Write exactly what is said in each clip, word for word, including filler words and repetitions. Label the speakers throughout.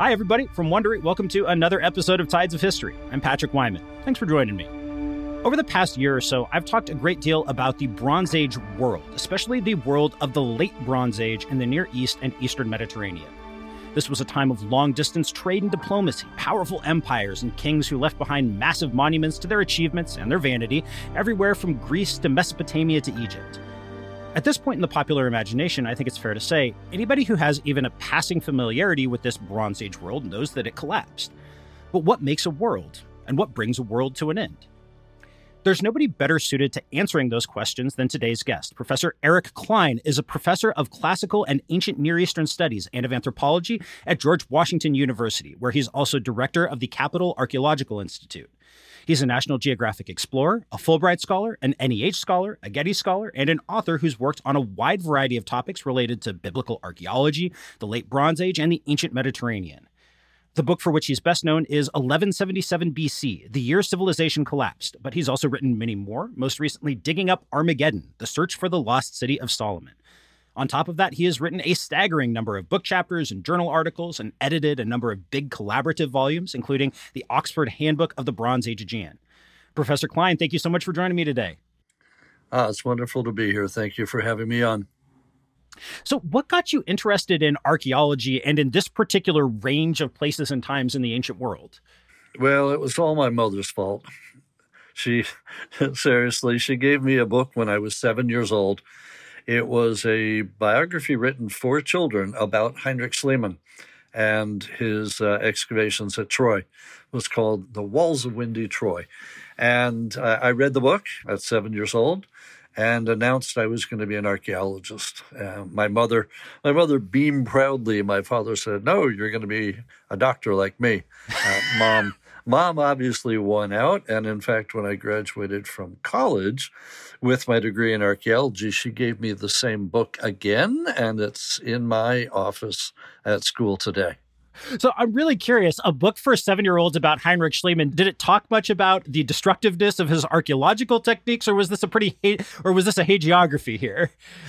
Speaker 1: Hi, everybody. From Wondery, welcome to another episode of Tides of History. I'm Patrick Wyman. Thanks for joining me. Over the past year or so, I've talked a great deal about the Bronze Age world, especially the world of the late Bronze Age in the Near East and Eastern Mediterranean. This was a time of long-distance trade and diplomacy, powerful empires and kings who left behind massive monuments to their achievements and their vanity, everywhere from Greece to Mesopotamia to Egypt. At this point in the popular imagination, I think it's fair to say, anybody who has even a passing familiarity with this Bronze Age world knows that it collapsed. But what makes a world, and what brings a world to an end? There's nobody better suited to answering those questions than today's guest. Professor Eric Cline is a professor of classical and ancient Near Eastern studies and of anthropology at George Washington University, where he's also director of the Capitol Archaeological Institute. He's a National Geographic explorer, a Fulbright scholar, an N E H scholar, a Getty scholar, and an author who's worked on a wide variety of topics related to biblical archaeology, the late Bronze Age, and the ancient Mediterranean. The book for which he's best known is eleven seventy-seven B C, the year civilization collapsed, but he's also written many more, most recently Digging Up Armageddon, the search for the lost city of Solomon. On top of that, he has written a staggering number of book chapters and journal articles and edited a number of big collaborative volumes, including the Oxford Handbook of the Bronze Age Aegean. Professor Cline, thank you so much for joining me today.
Speaker 2: Ah, it's wonderful to be here. Thank you for having me on.
Speaker 1: So what got you interested in archaeology and in this particular range of places and times in the ancient world?
Speaker 2: Well, it was all my mother's fault. She, seriously, she gave me a book when I was seven years old. It was a biography written for children about Heinrich Schliemann and his uh, excavations at Troy. It was called The Walls of Windy Troy. And uh, I read the book at seven years old and announced I was going to be an archaeologist. Uh, my mother my mother beamed proudly. My father said, no, you're going to be a doctor like me. Uh, Mom Mom obviously won out. And in fact, when I graduated from college with my degree in archaeology, she gave me the same book again, and it's in my office at school today.
Speaker 1: So I'm really curious, a book for seven-year-olds about Heinrich Schliemann, did it talk much about the destructiveness of his archaeological techniques, or was this a pretty, or was this a hagiography here?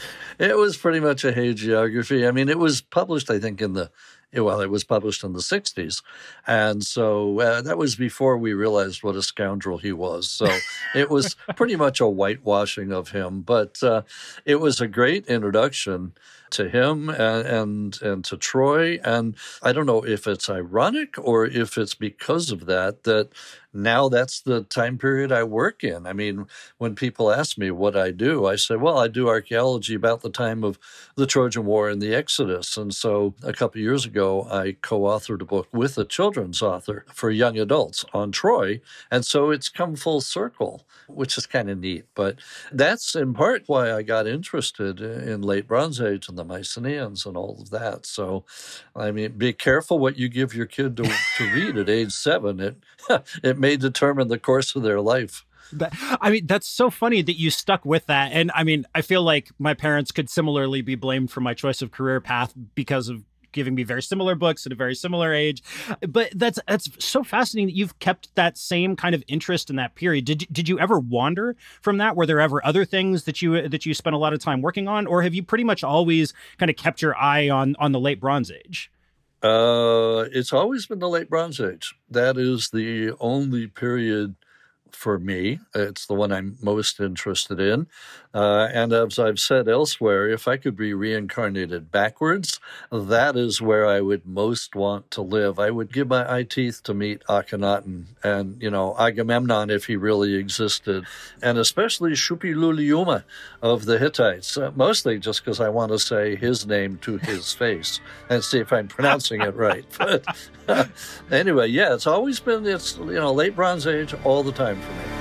Speaker 2: It was pretty much a hagiography. I mean, it was published, I think, in the, well, it was published in the sixties. And so uh, that was before we realized what a scoundrel he was. So it was pretty much a whitewashing of him. But uh, it was a great introduction to him and, and and to Troy. And I don't know if it's ironic or if it's because of that, that now that's the time period I work in. I mean, when people ask me what I do, I say, well, I do archaeology about the time of the Trojan War and the Exodus. And so a couple of years ago, I co-authored a book with a children's author for young adults on Troy. And so it's come full circle, which is kind of neat. But that's in part why I got interested in late Bronze Age and the Mycenaeans and all of that. So, I mean, be careful what you give your kid to, to read at age seven. It it may determine the course of their life.
Speaker 1: That, I mean, that's so funny that you stuck with that. And I mean, I feel like my parents could similarly be blamed for my choice of career path because of giving me very similar books at a very similar age. But that's that's so fascinating that you've kept that same kind of interest in that period. Did did you ever wander from that? Were there ever other things that you that you spent a lot of time working on, or have you pretty much always kind of kept your eye on on the late Bronze Age?
Speaker 2: Uh, it's always been the late Bronze Age. That is the only period for me. It's the one I'm most interested in. Uh, and as I've said elsewhere, if I could be reincarnated backwards, that is where I would most want to live. I would give my eye teeth to meet Akhenaten and, you know, Agamemnon if he really existed, and especially Shuppiluliuma of the Hittites, uh, mostly just because I want to say his name to his face and see if I'm pronouncing it right. But uh, anyway, yeah, it's always been, it's, you know, late Bronze Age all the time for me.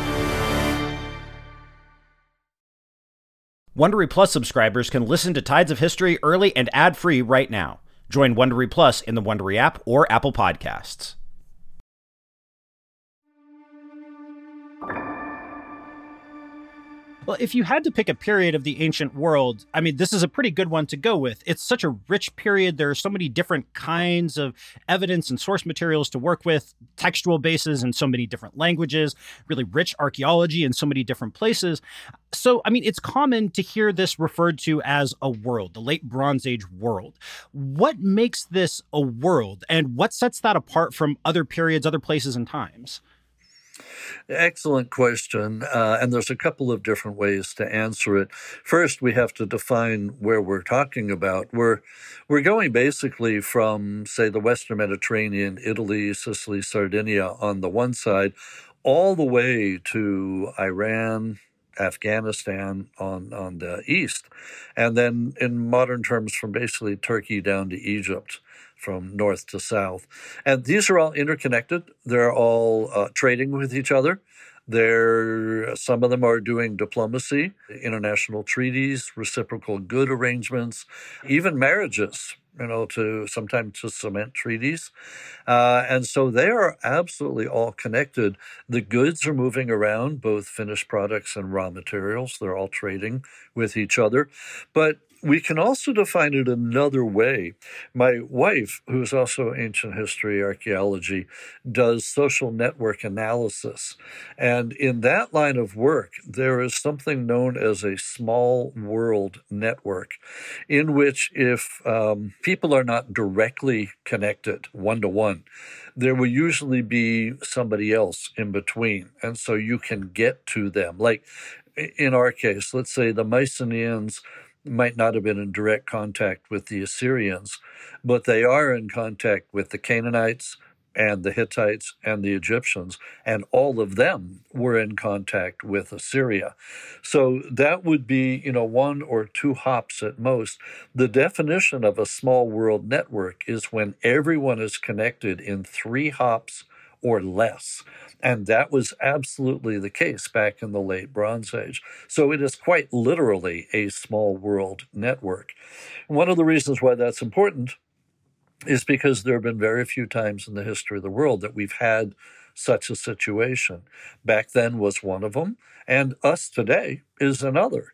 Speaker 1: Wondery Plus subscribers can listen to Tides of History early and ad-free right now. Join Wondery Plus in the Wondery app or Apple Podcasts. Well, if you had to pick a period of the ancient world, I mean, this is a pretty good one to go with. It's such a rich period. There are so many different kinds of evidence and source materials to work with, textual bases in so many different languages, really rich archaeology in so many different places. So, I mean, it's common to hear this referred to as a world, the late Bronze Age world. What makes this a world, and what sets that apart from other periods, other places and times?
Speaker 2: Excellent question. Uh, and there's a couple of different ways to answer it. First, we have to define where we're talking about. We're, we're going basically from, say, the Western Mediterranean, Italy, Sicily, Sardinia on the one side, all the way to Iran, Afghanistan on, on the east. And then in modern terms, from basically Turkey down to Egypt, from north to south. And these are all interconnected. They're all uh, trading with each other. They're, some of them are doing diplomacy, international treaties, reciprocal good arrangements, even marriages, you know, to sometimes to cement treaties. Uh, and so they are absolutely all connected. The goods are moving around, both finished products and raw materials. They're all trading with each other. But we can also define it another way. My wife, who's also ancient history, archaeology, does social network analysis. And in that line of work, there is something known as a small world network, in which if um, people are not directly connected one-to-one, there will usually be somebody else in between. And so you can get to them. Like in our case, let's say the Mycenaeans might not have been in direct contact with the Assyrians, but they are in contact with the Canaanites and the Hittites and the Egyptians, and all of them were in contact with Assyria. So that would be, you know, one or two hops at most. The definition of a small world network is when everyone is connected in three hops or less. And that was absolutely the case back in the late Bronze Age. So it is quite literally a small world network. One of the reasons why that's important is because there have been very few times in the history of the world that we've had such a situation. Back then was one of them, and us today is another.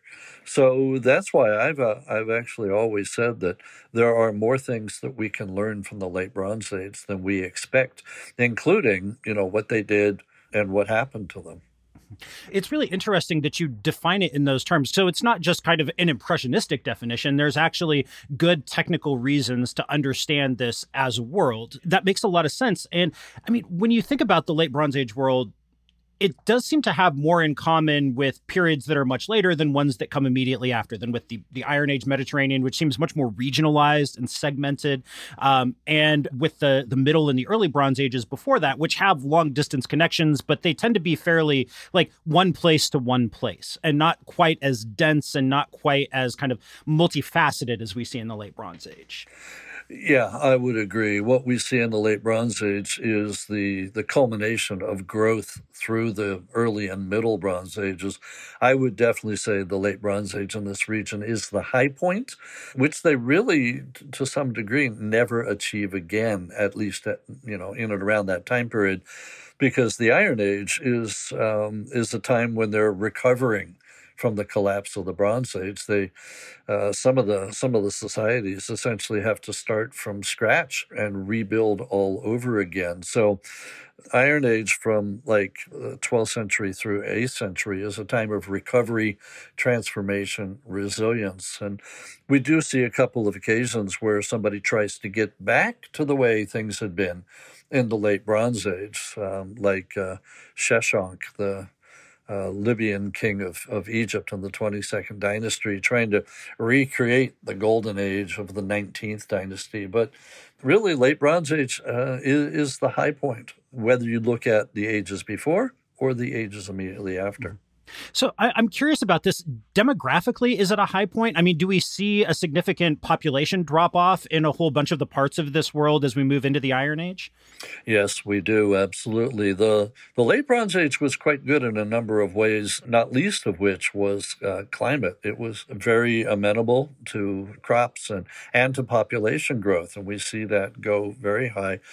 Speaker 2: So that's why I've uh, I've actually always said that there are more things that we can learn from the late Bronze Age than we expect, including, you know, what they did and what happened to them.
Speaker 1: It's really interesting that you define it in those terms. So it's not just kind of an impressionistic definition. There's actually good technical reasons to understand this as a world. That makes a lot of sense. And I mean, when you think about the late Bronze Age world, it does seem to have more in common with periods that are much later than ones that come immediately after, than with the, the Iron Age Mediterranean, which seems much more regionalized and segmented, um, and with the, the Middle and the early Bronze Ages before that, which have long-distance connections, but they tend to be fairly like one place to one place and not quite as dense and not quite as kind of multifaceted as we see in the late Bronze Age.
Speaker 2: Yeah, I would agree. What we see in the late Bronze Age is the, the culmination of growth through the early and middle Bronze Ages. I would definitely say the late Bronze Age in this region is the high point, which they really, to some degree, never achieve again, at least at, you know, in and around that time period, because the Iron Age is um, is a time when they're recovering from the collapse of the Bronze Age. They, uh, some of the some of the societies essentially have to start from scratch and rebuild all over again. So, Iron Age from like twelfth century through eighth century is a time of recovery, transformation, resilience, and we do see a couple of occasions where somebody tries to get back to the way things had been in the late Bronze Age, um, like uh, Sheshonq, the Uh, Libyan king of, of Egypt in the twenty-second dynasty, trying to recreate the golden age of the nineteenth dynasty. But really, late Bronze Age uh, is, is the high point, whether you look at the ages before or the ages immediately after.
Speaker 1: So I, I'm curious about this. Demographically, is it a high point? I mean, do we see a significant population drop off in a whole bunch of the parts of this world as we move into the Iron Age?
Speaker 2: Yes, we do. Absolutely. The the late Bronze Age was quite good in a number of ways, not least of which was uh, climate. It was very amenable to crops and, and to population growth, and we see that go very high.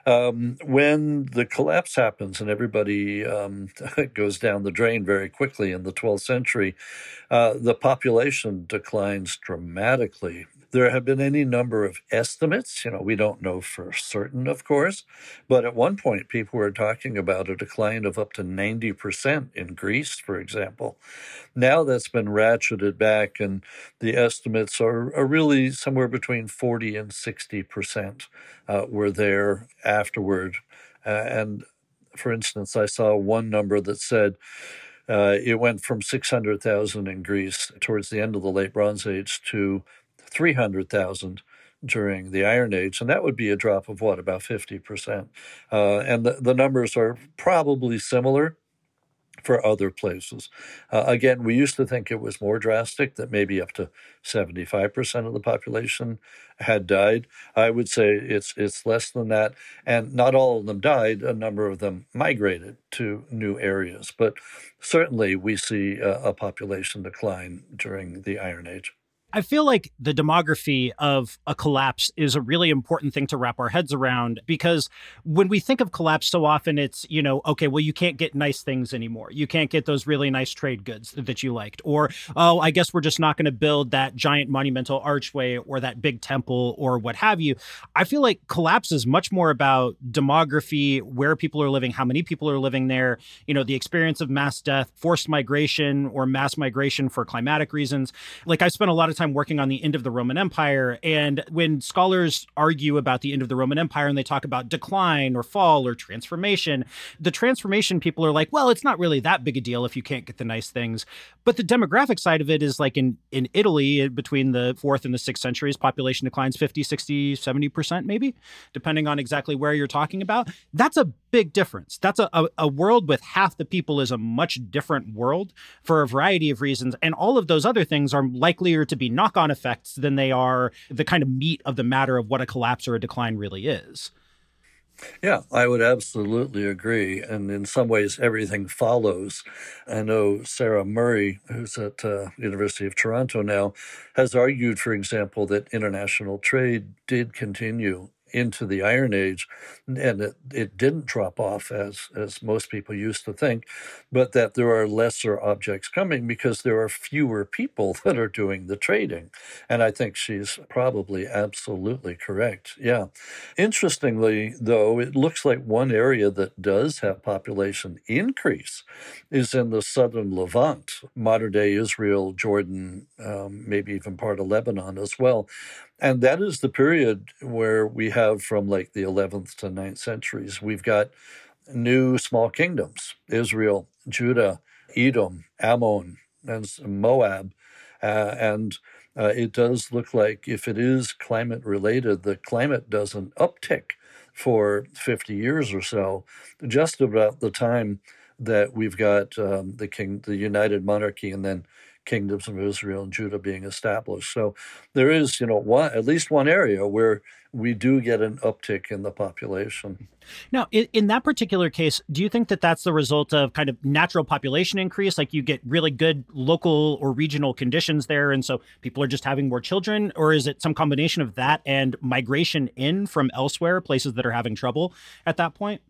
Speaker 2: Um, when the collapse happens and everybody um, goes down the drain very quickly in the twelfth century, uh, the population declines dramatically. There have been any number of estimates. You know, we don't know for certain, of course, but at one point people were talking about a decline of up to ninety percent in Greece, for example. Now that's been ratcheted back, and the estimates are, are really somewhere between forty and sixty percent uh, were there afterward. Uh, and for instance, I saw one number that said uh, it went from six hundred thousand in Greece towards the end of the Late Bronze Age to three hundred thousand during the Iron Age, and that would be a drop of what, about fifty percent. Uh, and the, the numbers are probably similar for other places. Uh, again, we used to think it was more drastic, that maybe up to seventy-five percent of the population had died. I would say it's it's less than that. And not all of them died. A number of them migrated to new areas. But certainly we see a, a population decline during the Iron Age.
Speaker 1: I feel like the demography of a collapse is a really important thing to wrap our heads around, because when we think of collapse, so often it's, you know, okay, well, you can't get nice things anymore. You can't get those really nice trade goods that you liked. Or, oh, I guess we're just not going to build that giant monumental archway or that big temple or what have you. I feel like collapse is much more about demography, where people are living, how many people are living there, you know, the experience of mass death, forced migration or mass migration for climatic reasons. Like, I spent a lot of time working on the end of the Roman Empire. And when scholars argue about the end of the Roman Empire and they talk about decline or fall or transformation, the transformation people are like, well, it's not really that big a deal if you can't get the nice things. But the demographic side of it is like in, in Italy, between the fourth and the sixth centuries, population declines fifty, sixty, seventy percent maybe, depending on exactly where you're talking about. That's a big difference. That's a, a, a world with half the people is a much different world for a variety of reasons. And all of those other things are likelier to be knock-on effects than they are the kind of meat of the matter of what a collapse or a decline really is.
Speaker 2: Yeah, I would absolutely agree. And in some ways, everything follows. I know Sarah Murray, who's at uh, University of Toronto now, has argued, for example, that international trade did continue into the Iron Age, and it, it didn't drop off as as most people used to think, but that there are lesser objects coming because there are fewer people that are doing the trading. And I think she's probably absolutely correct. Yeah. Interestingly, though, it looks like one area that does have population increase is in the southern Levant, modern-day Israel, Jordan, um, maybe even part of Lebanon as well. And that is the period where we have, from like the eleventh to ninth centuries, we've got new small kingdoms: Israel, Judah, Edom, Ammon, and Moab. Uh, and uh, it does look like, if it is climate related, the climate doesn't uptick for fifty years or so, just about the time that we've got um, the king, the United Monarchy, and then kingdoms of Israel and Judah being established. So there is, you know, one, at least one area where we do get an uptick in the population.
Speaker 1: Now, in, in that particular case, do you think that that's the result of kind of natural population increase? Like, you get really good local or regional conditions there, and so people are just having more children? Or is it some combination of that and migration in from elsewhere, places that are having trouble at that point?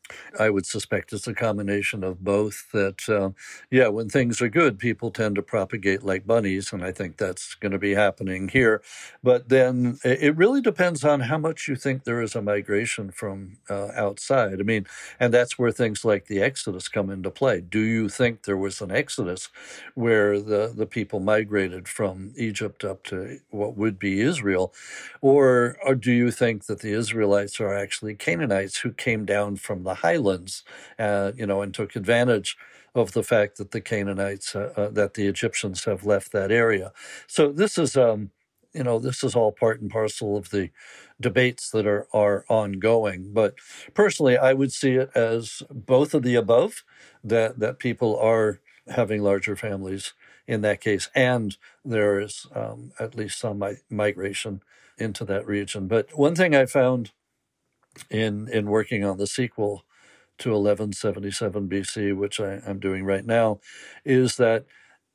Speaker 2: I would suspect it's a combination of both. That, uh, yeah, when things are good, people tend to propagate like bunnies, and I think that's going to be happening here. But then it really depends on how much you think there is a migration from uh, outside. I mean, and that's where things like the Exodus come into play. Do you think there was an Exodus where the, the people migrated from Egypt up to what would be Israel? Or, or do you think that the Israelites are actually Canaanites who came down from the highlands, uh, you know, and took advantage of the fact that the Canaanites, uh, uh, that the Egyptians have left that area? So this is, um, you know, this is all part and parcel of the debates that are are ongoing. But personally, I would see it as both of the above, that that people are having larger families in that case, and there is um, at least some mi- migration into that region. But one thing I found in in working on the sequel to eleven seventy-seven B C, which I, I'm doing right now, is that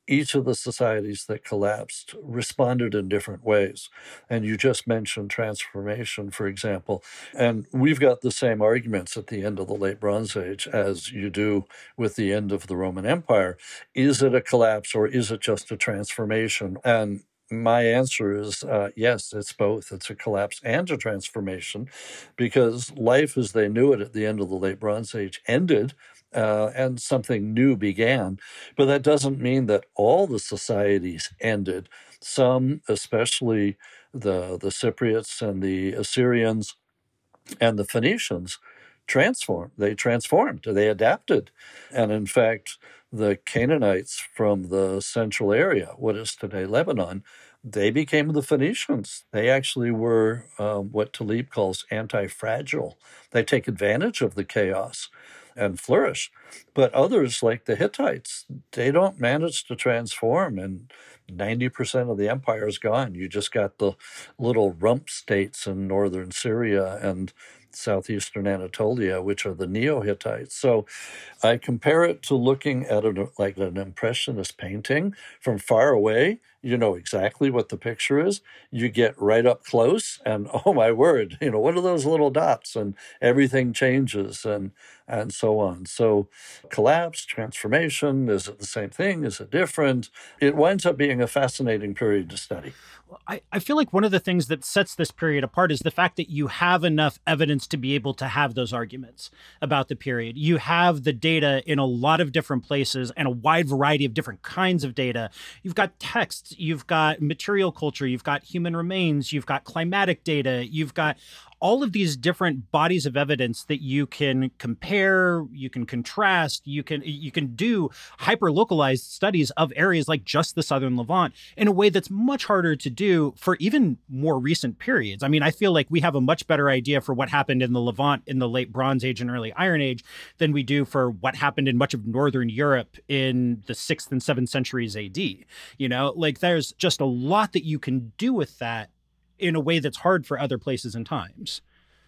Speaker 2: each of the societies that collapsed responded in different ways. And you just mentioned transformation, for example. And we've got the same arguments at the end of the Late Bronze Age as you do with the end of the Roman Empire. Is it a collapse or is it just a transformation? And my answer is uh, yes, it's both. It's a collapse and a transformation, because life as they knew it at the end of the Late Bronze Age ended, uh, and something new began. But that doesn't mean that all the societies ended. Some, especially the, the Cypriots and the Assyrians and the Phoenicians, transformed. They transformed. They adapted. And in fact, the Canaanites from the central area, what is today Lebanon, they became the Phoenicians. They actually were um, what Taleb calls anti-fragile. They take advantage of the chaos and flourish. But others, like the Hittites, they don't manage to transform, and ninety percent of the empire is gone. You just got the little rump states in northern Syria and southeastern Anatolia, which are the Neo-Hittites. So I compare it to looking at it like an impressionist painting from far away. You know exactly what the picture is. You get right up close and, oh my word, you know, what are those little dots? And everything changes and and so on. So collapse, transformation, is it the same thing? Is it different? It winds up being a fascinating period to study.
Speaker 1: I, I feel like one of the things that sets this period apart is the fact that you have enough evidence to be able to have those arguments about the period. You have the data in a lot of different places and a wide variety of different kinds of data. You've got texts, you've got material culture, you've got human remains, you've got climatic data, you've got all of these different bodies of evidence that you can compare, you can contrast, you can you can do hyper-localized studies of areas like just the Southern Levant in a way that's much harder to do for even more recent periods. I mean, I feel like we have a much better idea for what happened in the Levant in the late Bronze Age and early Iron Age than we do for what happened in much of Northern Europe in the sixth and seventh centuries A D. You know, like there's just a lot that you can do with that in a way that's hard for other places and times.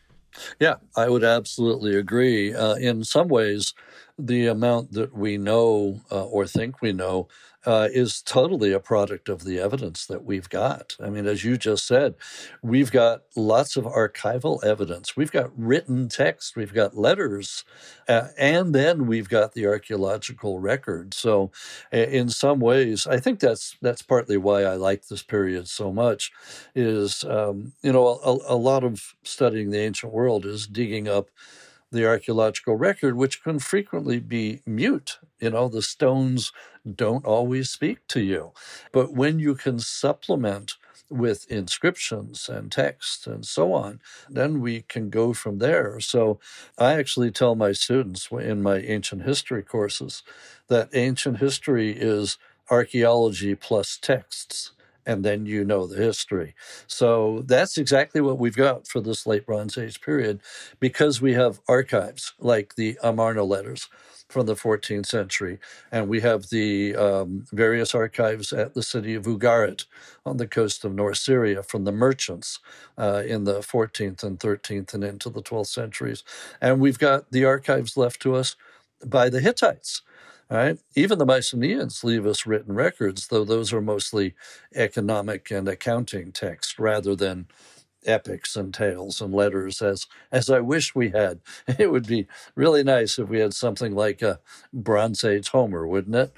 Speaker 2: Yeah, I would absolutely agree. Uh, in some ways, the amount that we know uh, or think we know uh, is totally a product of the evidence that we've got. I mean, as you just said, we've got lots of archival evidence. We've got written text. We've got letters. Uh, and then we've got the archaeological record. So uh, in some ways, I think that's that's partly why I like this period so much, is, um, you know, a, a lot of studying the ancient world is digging up the archaeological record, which can frequently be mute. You know, the stones don't always speak to you. But when you can supplement with inscriptions and text and so on, then we can go from there. So I actually tell my students in my ancient history courses that ancient history is archaeology plus texts, and then you know the history. So that's exactly what we've got for this late Bronze Age period, because we have archives like the Amarna letters from the fourteenth century, and we have the um, various archives at the city of Ugarit on the coast of North Syria from the merchants uh, in the fourteenth and thirteenth and into the twelfth centuries. And we've got the archives left to us by the Hittites. Right? Even the Mycenaeans leave us written records, though those are mostly economic and accounting texts rather than epics and tales and letters, as as I wish we had. It would be really nice if we had something like a Bronze Age Homer, wouldn't it?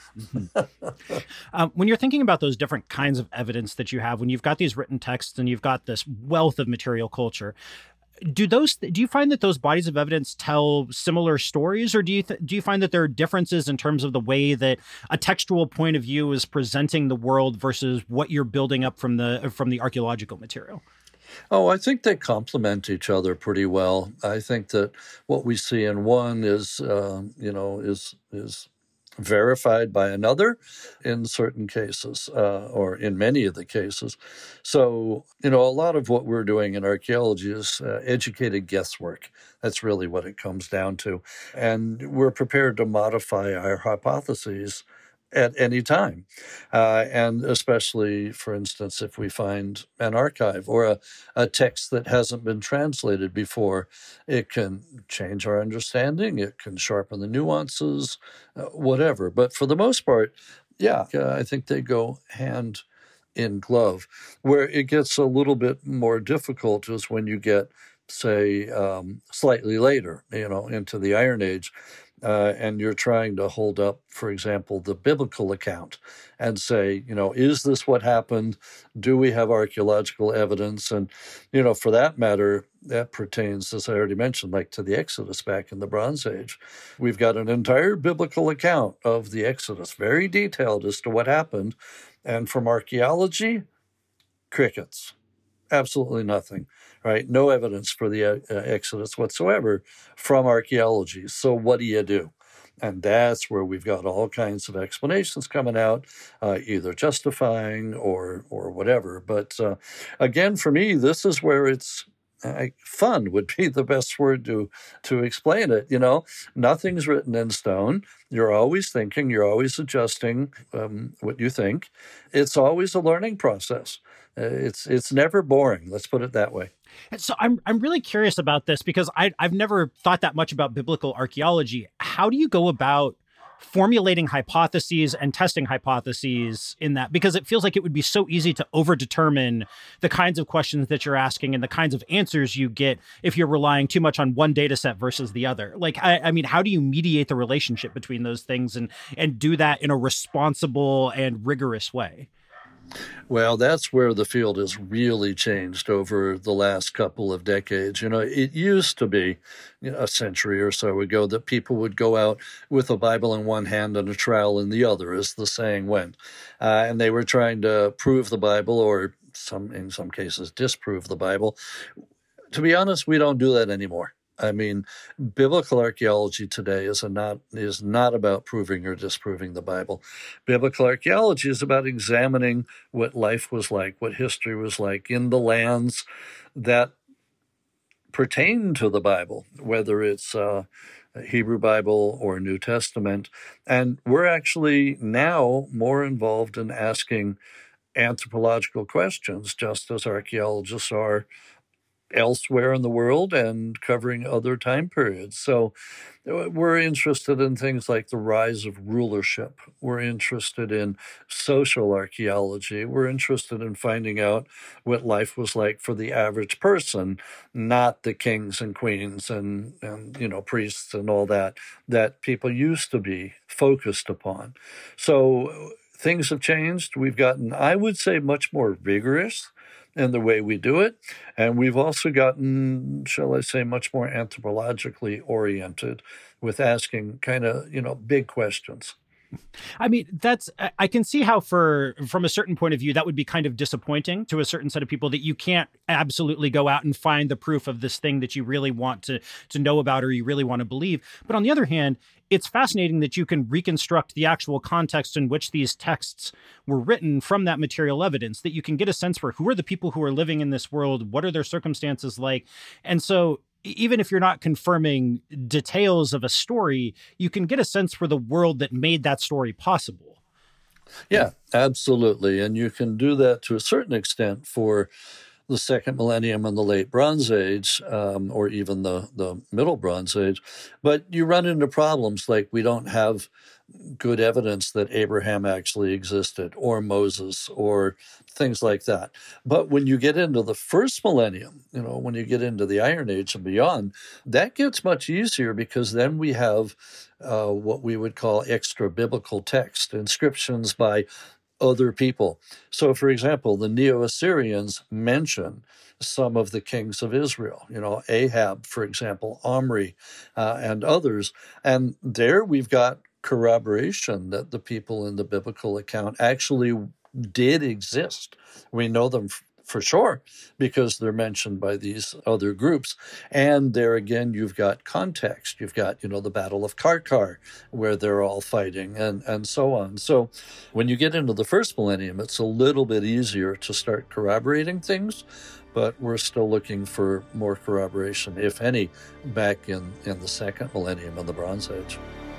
Speaker 1: um, when you're thinking about those different kinds of evidence that you have, when you've got these written texts and you've got this wealth of material culture, Do those? Do you find that those bodies of evidence tell similar stories, or do you th- do you find that there are differences in terms of the way that a textual point of view is presenting the world versus what you're building up from the from the archaeological material?
Speaker 2: Oh, I think they complement each other pretty well. I think that what we see in one is, uh, you know, is is. verified by another in certain cases, uh, or in many of the cases. So, you know, a lot of what we're doing in archaeology is uh, educated guesswork. That's really what it comes down to. And we're prepared to modify our hypotheses at any time. Uh, and especially, for instance, if we find an archive or a, a text that hasn't been translated before, it can change our understanding, it can sharpen the nuances, uh, whatever. But for the most part, Yeah, uh, I think they go hand in glove. Where it gets a little bit more difficult is when you get, say, um, slightly later, you know, into the Iron Age, uh, and you're trying to hold up, for example, the biblical account and say, you know, is this what happened? Do we have archaeological evidence? And, you know, for that matter, that pertains, as I already mentioned, like to the Exodus back in the Bronze Age. We've got an entire biblical account of the Exodus, very detailed as to what happened. And from archaeology, crickets, absolutely nothing, right? No evidence for the uh, Exodus whatsoever from archaeology. So what do you do? And that's where we've got all kinds of explanations coming out, uh, either justifying or or whatever. But uh, again, for me, this is where it's uh, fun would be the best word to to explain it. You know, nothing's written in stone. You're always thinking. You're always adjusting um, what you think. It's always a learning process. Uh, it's it's never boring. Let's put it that way.
Speaker 1: So I'm I'm really curious about this because I I've never thought that much about biblical archaeology. How do you go about formulating hypotheses and testing hypotheses in that? Because it feels like it would be so easy to overdetermine the kinds of questions that you're asking and the kinds of answers you get if you're relying too much on one data set versus the other. Like, I, I mean, how do you mediate the relationship between those things and and do that in a responsible and rigorous way?
Speaker 2: Well, that's where the field has really changed over the last couple of decades. You know, it used to be, you know, a century or so ago that people would go out with a Bible in one hand and a trowel in the other, as the saying went. Uh, and they were trying to prove the Bible or some, in some cases, disprove the Bible. To be honest, we don't do that anymore. I mean, biblical archaeology today is a not is not about proving or disproving the Bible. Biblical archaeology is about examining what life was like, what history was like in the lands that pertain to the Bible, whether it's uh, Hebrew Bible or New Testament. And we're actually now more involved in asking anthropological questions, just as archaeologists are elsewhere in the world and covering other time periods. So we're interested in things like the rise of rulership. We're interested in social archaeology. We're interested in finding out what life was like for the average person, not the kings and queens and, and you know, priests and all that, that people used to be focused upon. So things have changed. We've gotten, I would say, much more rigorous in the way we do it. And we've also gotten, shall I say, much more anthropologically oriented with asking kind of, you know, big questions.
Speaker 1: I mean, that's, I can see how for, from a certain point of view, that would be kind of disappointing to a certain set of people that you can't absolutely go out and find the proof of this thing that you really want to, to know about or you really want to believe. But on the other hand, it's fascinating that you can reconstruct the actual context in which these texts were written from that material evidence, that you can get a sense for who are the people who are living in this world, what are their circumstances like. And so even if you're not confirming details of a story, you can get a sense for the world that made that story possible.
Speaker 2: Yeah, absolutely. And you can do that to a certain extent for the second millennium and the late Bronze Age, um, or even the, the Middle Bronze Age. But you run into problems like we don't have good evidence that Abraham actually existed, or Moses, or things like that. But when you get into the first millennium, you know, when you get into the Iron Age and beyond, that gets much easier because then we have uh, what we would call extra-biblical text, inscriptions by other people. So, for example, the Neo-Assyrians mention some of the kings of Israel, you know, Ahab, for example, Omri, uh, and others. And there we've got corroboration that the people in the biblical account actually did exist. We know them f- for sure because they're mentioned by these other groups. And there again, you've got context. You've got, you know, the Battle of Karkar, where they're all fighting and, and so on. So when you get into the first millennium, it's a little bit easier to start corroborating things, but we're still looking for more corroboration, if any, back in, in the second millennium of the Bronze Age.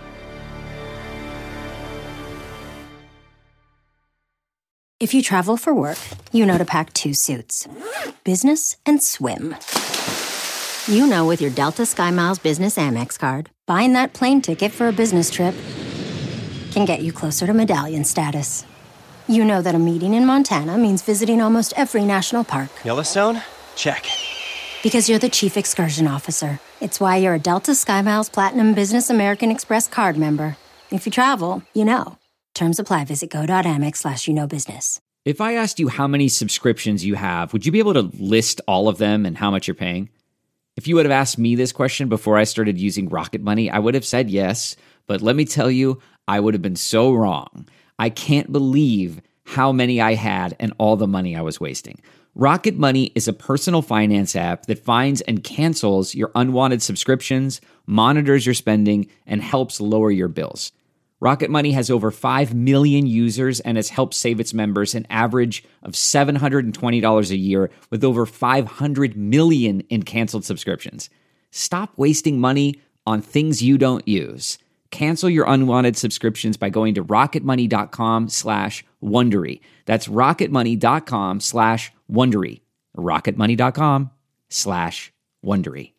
Speaker 3: If you travel for work, you know to pack two suits, business and swim. You know with your Delta SkyMiles Business Amex card, buying that plane ticket for a business trip can get you closer to medallion status. You know that a meeting in Montana means visiting almost every national park.
Speaker 4: Yellowstone? Check.
Speaker 3: Because you're the chief excursion officer. It's why you're a Delta SkyMiles Platinum Business American Express card member. If you travel, you know. Terms apply. Visit go.amex slash you know business.
Speaker 5: If I asked you how many subscriptions you have, would you be able to list all of them and how much you're paying? If you would have asked me this question before I started using Rocket Money, I would have said yes. But let me tell you, I would have been so wrong. I can't believe how many I had and all the money I was wasting. Rocket Money is a personal finance app that finds and cancels your unwanted subscriptions, monitors your spending, and helps lower your bills. Rocket Money has over five million users and has helped save its members an average of seven hundred twenty dollars a year with over five hundred million in canceled subscriptions. Stop wasting money on things you don't use. Cancel your unwanted subscriptions by going to rocketmoney.com slash Wondery. That's rocketmoney.com slash Wondery. rocketmoney.com slash Wondery.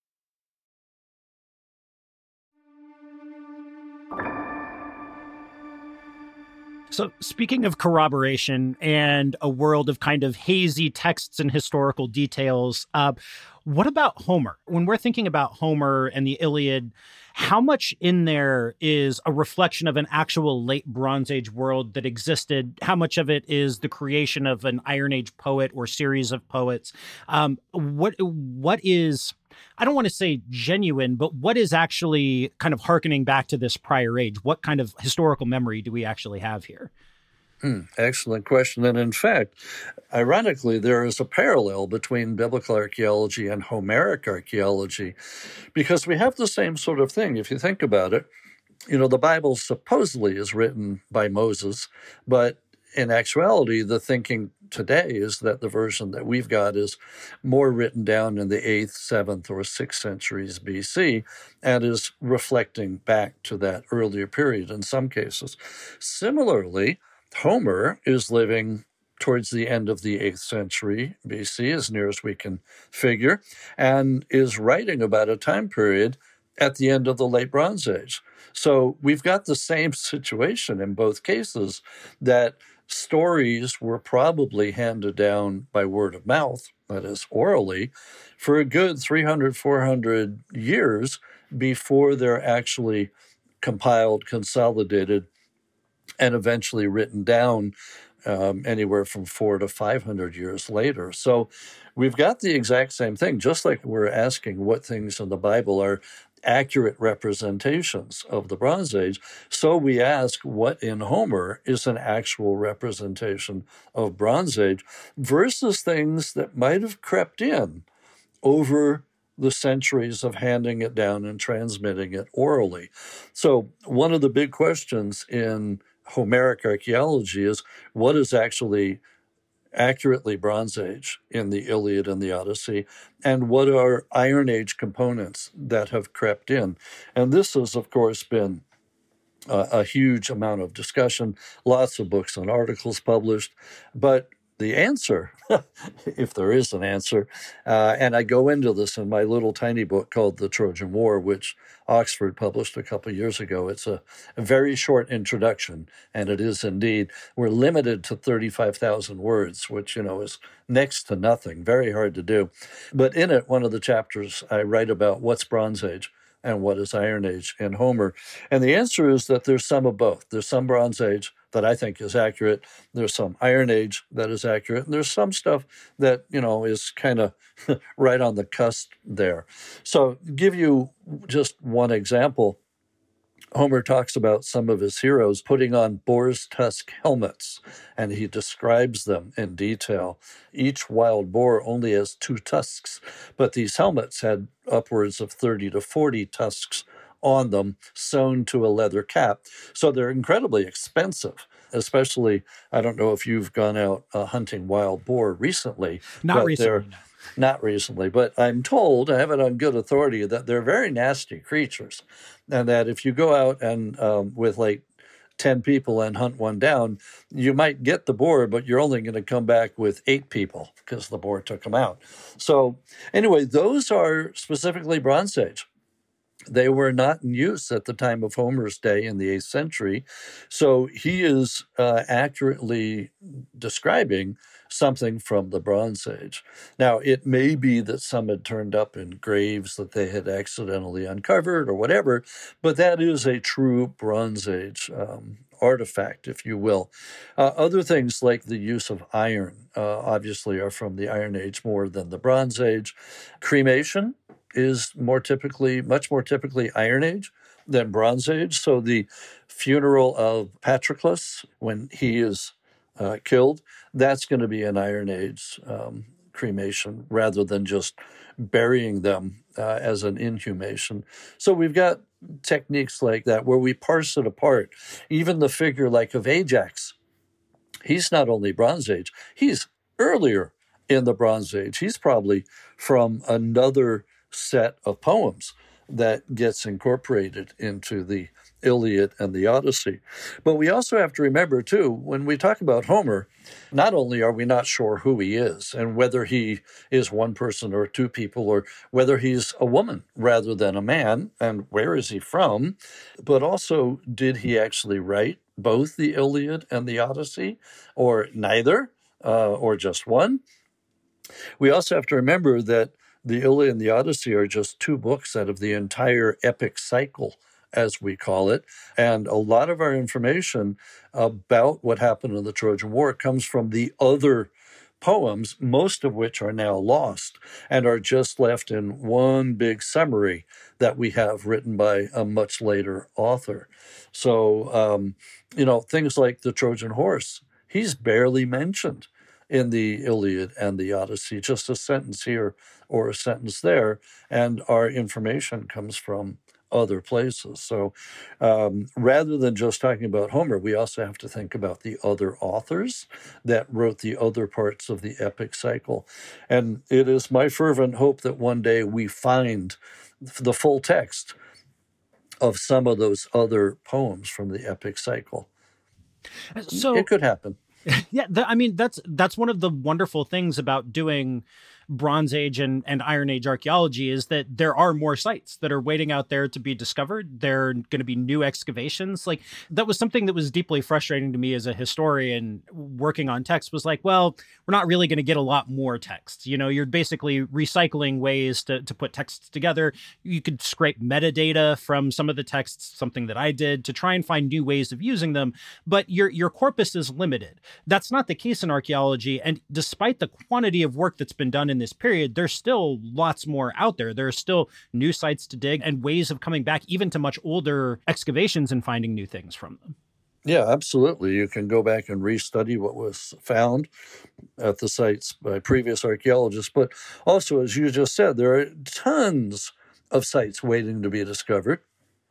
Speaker 1: So speaking of corroboration and a world of kind of hazy texts and historical details, uh, what about Homer? When we're thinking about Homer and the Iliad, how much in there is a reflection of an actual late Bronze Age world that existed? How much of it is the creation of an Iron Age poet or series of poets? Um, what what is, I don't want to say genuine, but what is actually kind of hearkening back to this prior age? What kind of historical memory do we actually have here?
Speaker 2: Hmm, excellent question. And in fact, ironically, there is a parallel between biblical archaeology and Homeric archaeology because we have the same sort of thing. If you think about it, you know, the Bible supposedly is written by Moses, but in actuality, the thinking today is that the version that we've got is more written down in the eighth, seventh, or sixth centuries B C and is reflecting back to that earlier period in some cases. Similarly, Homer is living towards the end of the eighth century B C, as near as we can figure, and is writing about a time period at the end of the Late Bronze Age. So we've got the same situation in both cases, that stories were probably handed down by word of mouth, that is, orally, for a good three hundred, four hundred years before they're actually compiled, consolidated, and eventually written down um, anywhere from four to five hundred years later. So we've got the exact same thing, just like we're asking what things in the Bible are accurate representations of the Bronze Age. So we ask what in Homer is an actual representation of Bronze Age versus things that might have crept in over the centuries of handing it down and transmitting it orally. So one of the big questions in Homeric archaeology is what is actually accurately Bronze Age in the Iliad and the Odyssey, and what are Iron Age components that have crept in. And this has, of course, been uh, a huge amount of discussion, lots of books and articles published, but the answer, if there is an answer, uh, and I go into this in my little tiny book called The Trojan War, which Oxford published a couple of years ago. It's a, a very short introduction, and it is indeed. We're limited to thirty-five thousand words, which, you know, is next to nothing, very hard to do. But in it, one of the chapters, I write about what's Bronze Age and what is Iron Age in Homer. And the answer is that there's some of both. There's some Bronze Age that I think is accurate. There's some Iron Age that is accurate. And there's some stuff that, you know, is kind of right on the cusp there. So give you just one example. Homer talks about some of his heroes putting on boar's tusk helmets, and he describes them in detail. Each wild boar only has two tusks, but these helmets had upwards of thirty to forty tusks on them, sewn to a leather cap. So they're incredibly expensive, especially, I don't know if you've gone out uh, hunting wild boar recently.
Speaker 1: Not recently, no.
Speaker 2: Not recently, but I'm told, I have it on good authority, that they're very nasty creatures. And that if you go out and um, with like ten people and hunt one down, you might get the boar, but you're only going to come back with eight people because the boar took them out. So anyway, those are specifically Bronze Age. They were not in use at the time of Homer's day in the eighth century. So he is uh, accurately describing something from the Bronze Age. Now, it may be that some had turned up in graves that they had accidentally uncovered or whatever, but that is a true Bronze Age um, artifact, if you will. Uh, other things like the use of iron, uh, obviously, are from the Iron Age more than the Bronze Age. Cremation is more typically, much more typically Iron Age than Bronze Age. So the funeral of Patroclus, when he is uh, killed, that's going to be an Iron Age um, cremation rather than just burying them uh, as an inhumation. So we've got techniques like that where we parse it apart. Even the figure like of Ajax, he's not only Bronze Age, he's earlier in the Bronze Age. He's probably from another set of poems that gets incorporated into the Iliad and the Odyssey. But we also have to remember, too, when we talk about Homer, not only are we not sure who he is and whether he is one person or two people or whether he's a woman rather than a man and where is he from, but also did he actually write both the Iliad and the Odyssey or neither uh, or just one? We also have to remember that the Iliad and the Odyssey are just two books out of the entire epic cycle, as we call it. And a lot of our information about what happened in the Trojan War comes from the other poems, most of which are now lost and are just left in one big summary that we have written by a much later author. So, um, you know, things like the Trojan horse, he's barely mentioned in the Iliad and the Odyssey, just a sentence here or a sentence there, and our information comes from other places. So um, rather than just talking about Homer, we also have to think about the other authors that wrote the other parts of the epic cycle. And it is my fervent hope that one day we find the full text of some of those other poems from the epic cycle.
Speaker 1: So
Speaker 2: it could happen.
Speaker 1: Yeah, th- I mean, that's that's one of the wonderful things about doing Bronze Age and, and Iron Age archaeology is that there are more sites that are waiting out there to be discovered. There are going to be new excavations. Like, that was something that was deeply frustrating to me as a historian working on text was like, well, we're not really going to get a lot more text. You know, you're basically recycling ways to, to put texts together. You could scrape metadata from some of the texts, something that I did, to try and find new ways of using them. But your your corpus is limited. That's not the case in archaeology. And despite the quantity of work that's been done in this period, there's still lots more out there. There are still new sites to dig and ways of coming back even to much older excavations and finding new things from them.
Speaker 2: Yeah, absolutely. You can go back and restudy what was found at the sites by previous archaeologists. But also, as you just said, there are tons of sites waiting to be discovered.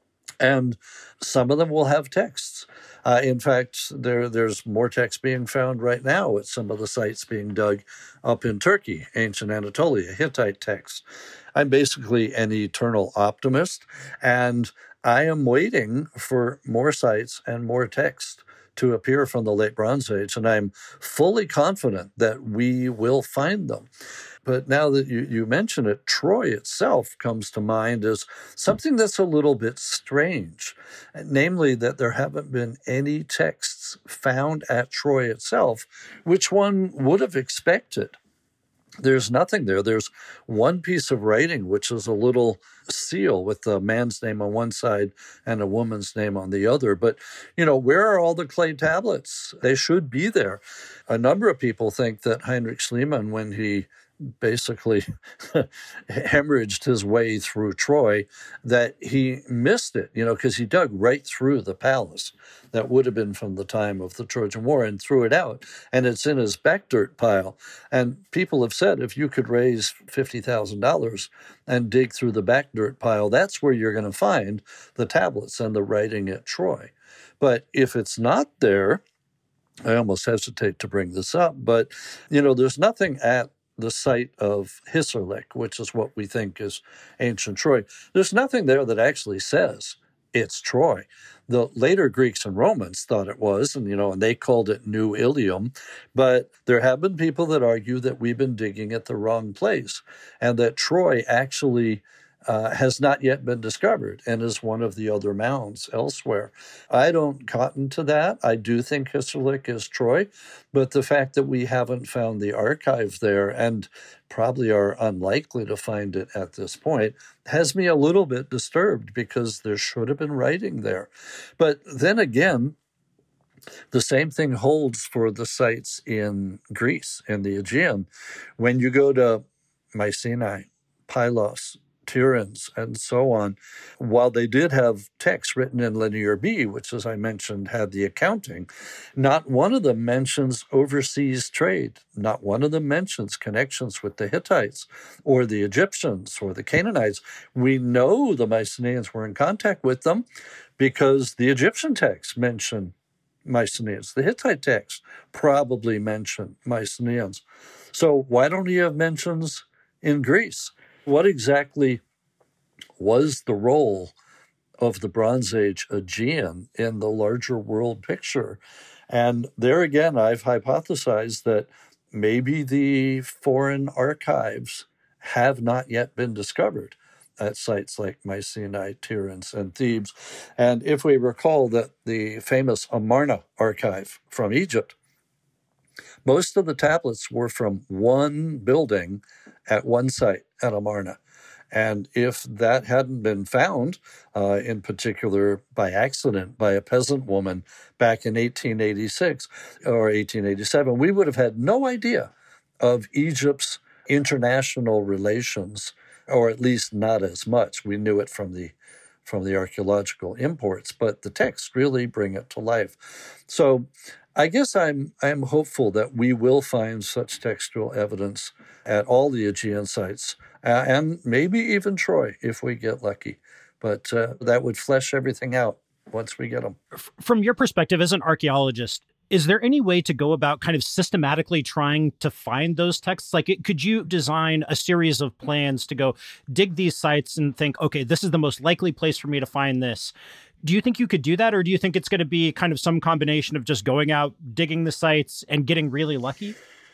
Speaker 2: And some of them will have texts. Uh, in fact, there there's more text being found right now at some of the sites being dug up in Turkey, ancient Anatolia, Hittite texts. I'm basically an eternal optimist, and I am waiting for more sites and more text to appear from the Late Bronze Age, and I'm fully confident that we will find them. But now that you, you mention it, Troy itself comes to mind as something that's a little bit strange, namely that there haven't been any texts found at Troy itself, which one would have expected. There's nothing there. There's one piece of writing, which is a little seal with a man's name on one side and a woman's name on the other. But, you know, where are all the clay tablets? They should be there. A number of people think that Heinrich Schliemann, when he basically hemorrhaged his way through Troy, that he missed it, you know, because he dug right through the palace that would have been from the time of the Trojan War and threw it out. And it's in his back dirt pile. And people have said if you could raise fifty thousand dollars and dig through the back dirt pile, that's where you're going to find the tablets and the writing at Troy. But if it's not there, I almost hesitate to bring this up, but, you know, there's nothing at the site of Hissarlik, which is what we think is ancient Troy. There's nothing there that actually says it's Troy. The later Greeks and Romans thought it was, and you know, and they called it New Ilium. But there have been people that argue that we've been digging at the wrong place, and that Troy actually uh, has not yet been discovered and is one of the other mounds elsewhere. I don't cotton to that. I do think Hissarlik is Troy, but the fact that we haven't found the archive there and probably are unlikely to find it at this point has me a little bit disturbed, because there should have been writing there. But then again, the same thing holds for the sites in Greece and the Aegean. When you go to Mycenae, Pylos, Tiryns, and so on, while they did have text written in Linear B, which, as I mentioned, had the accounting, not one of them mentions overseas trade. Not one of them mentions connections with the Hittites or the Egyptians or the Canaanites. We know the Mycenaeans were in contact with them because the Egyptian texts mention Mycenaeans. The Hittite texts probably mention Mycenaeans. So why don't you have mentions in Greece? What exactly was the role of the Bronze Age Aegean in the larger world picture? And there again, I've hypothesized that maybe the foreign archives have not yet been discovered at sites like Mycenae, Tiryns, and Thebes. And if we recall that the famous Amarna archive from Egypt, most of the tablets were from one building at one site at Amarna. And if that hadn't been found, uh, in particular by accident by a peasant woman back in eighteen eighty-six or eighteen eighty-seven, we would have had no idea of Egypt's international relations, or at least not as much. We knew it from the from the archaeological imports, but the texts really bring it to life. So I guess I'm I'm hopeful that we will find such textual evidence at all the Aegean sites, uh, and maybe even Troy if we get lucky. But uh, that would flesh everything out once we get them.
Speaker 1: From your perspective as an archaeologist, is there any way to go about kind of systematically trying to find those texts? Like, it, could you design a series of plans to go dig these sites and think, okay, this is the most likely place for me to find this? Do you think you could do that? Or do you think it's going to be kind of some combination of just going out, digging the sites, and getting really lucky?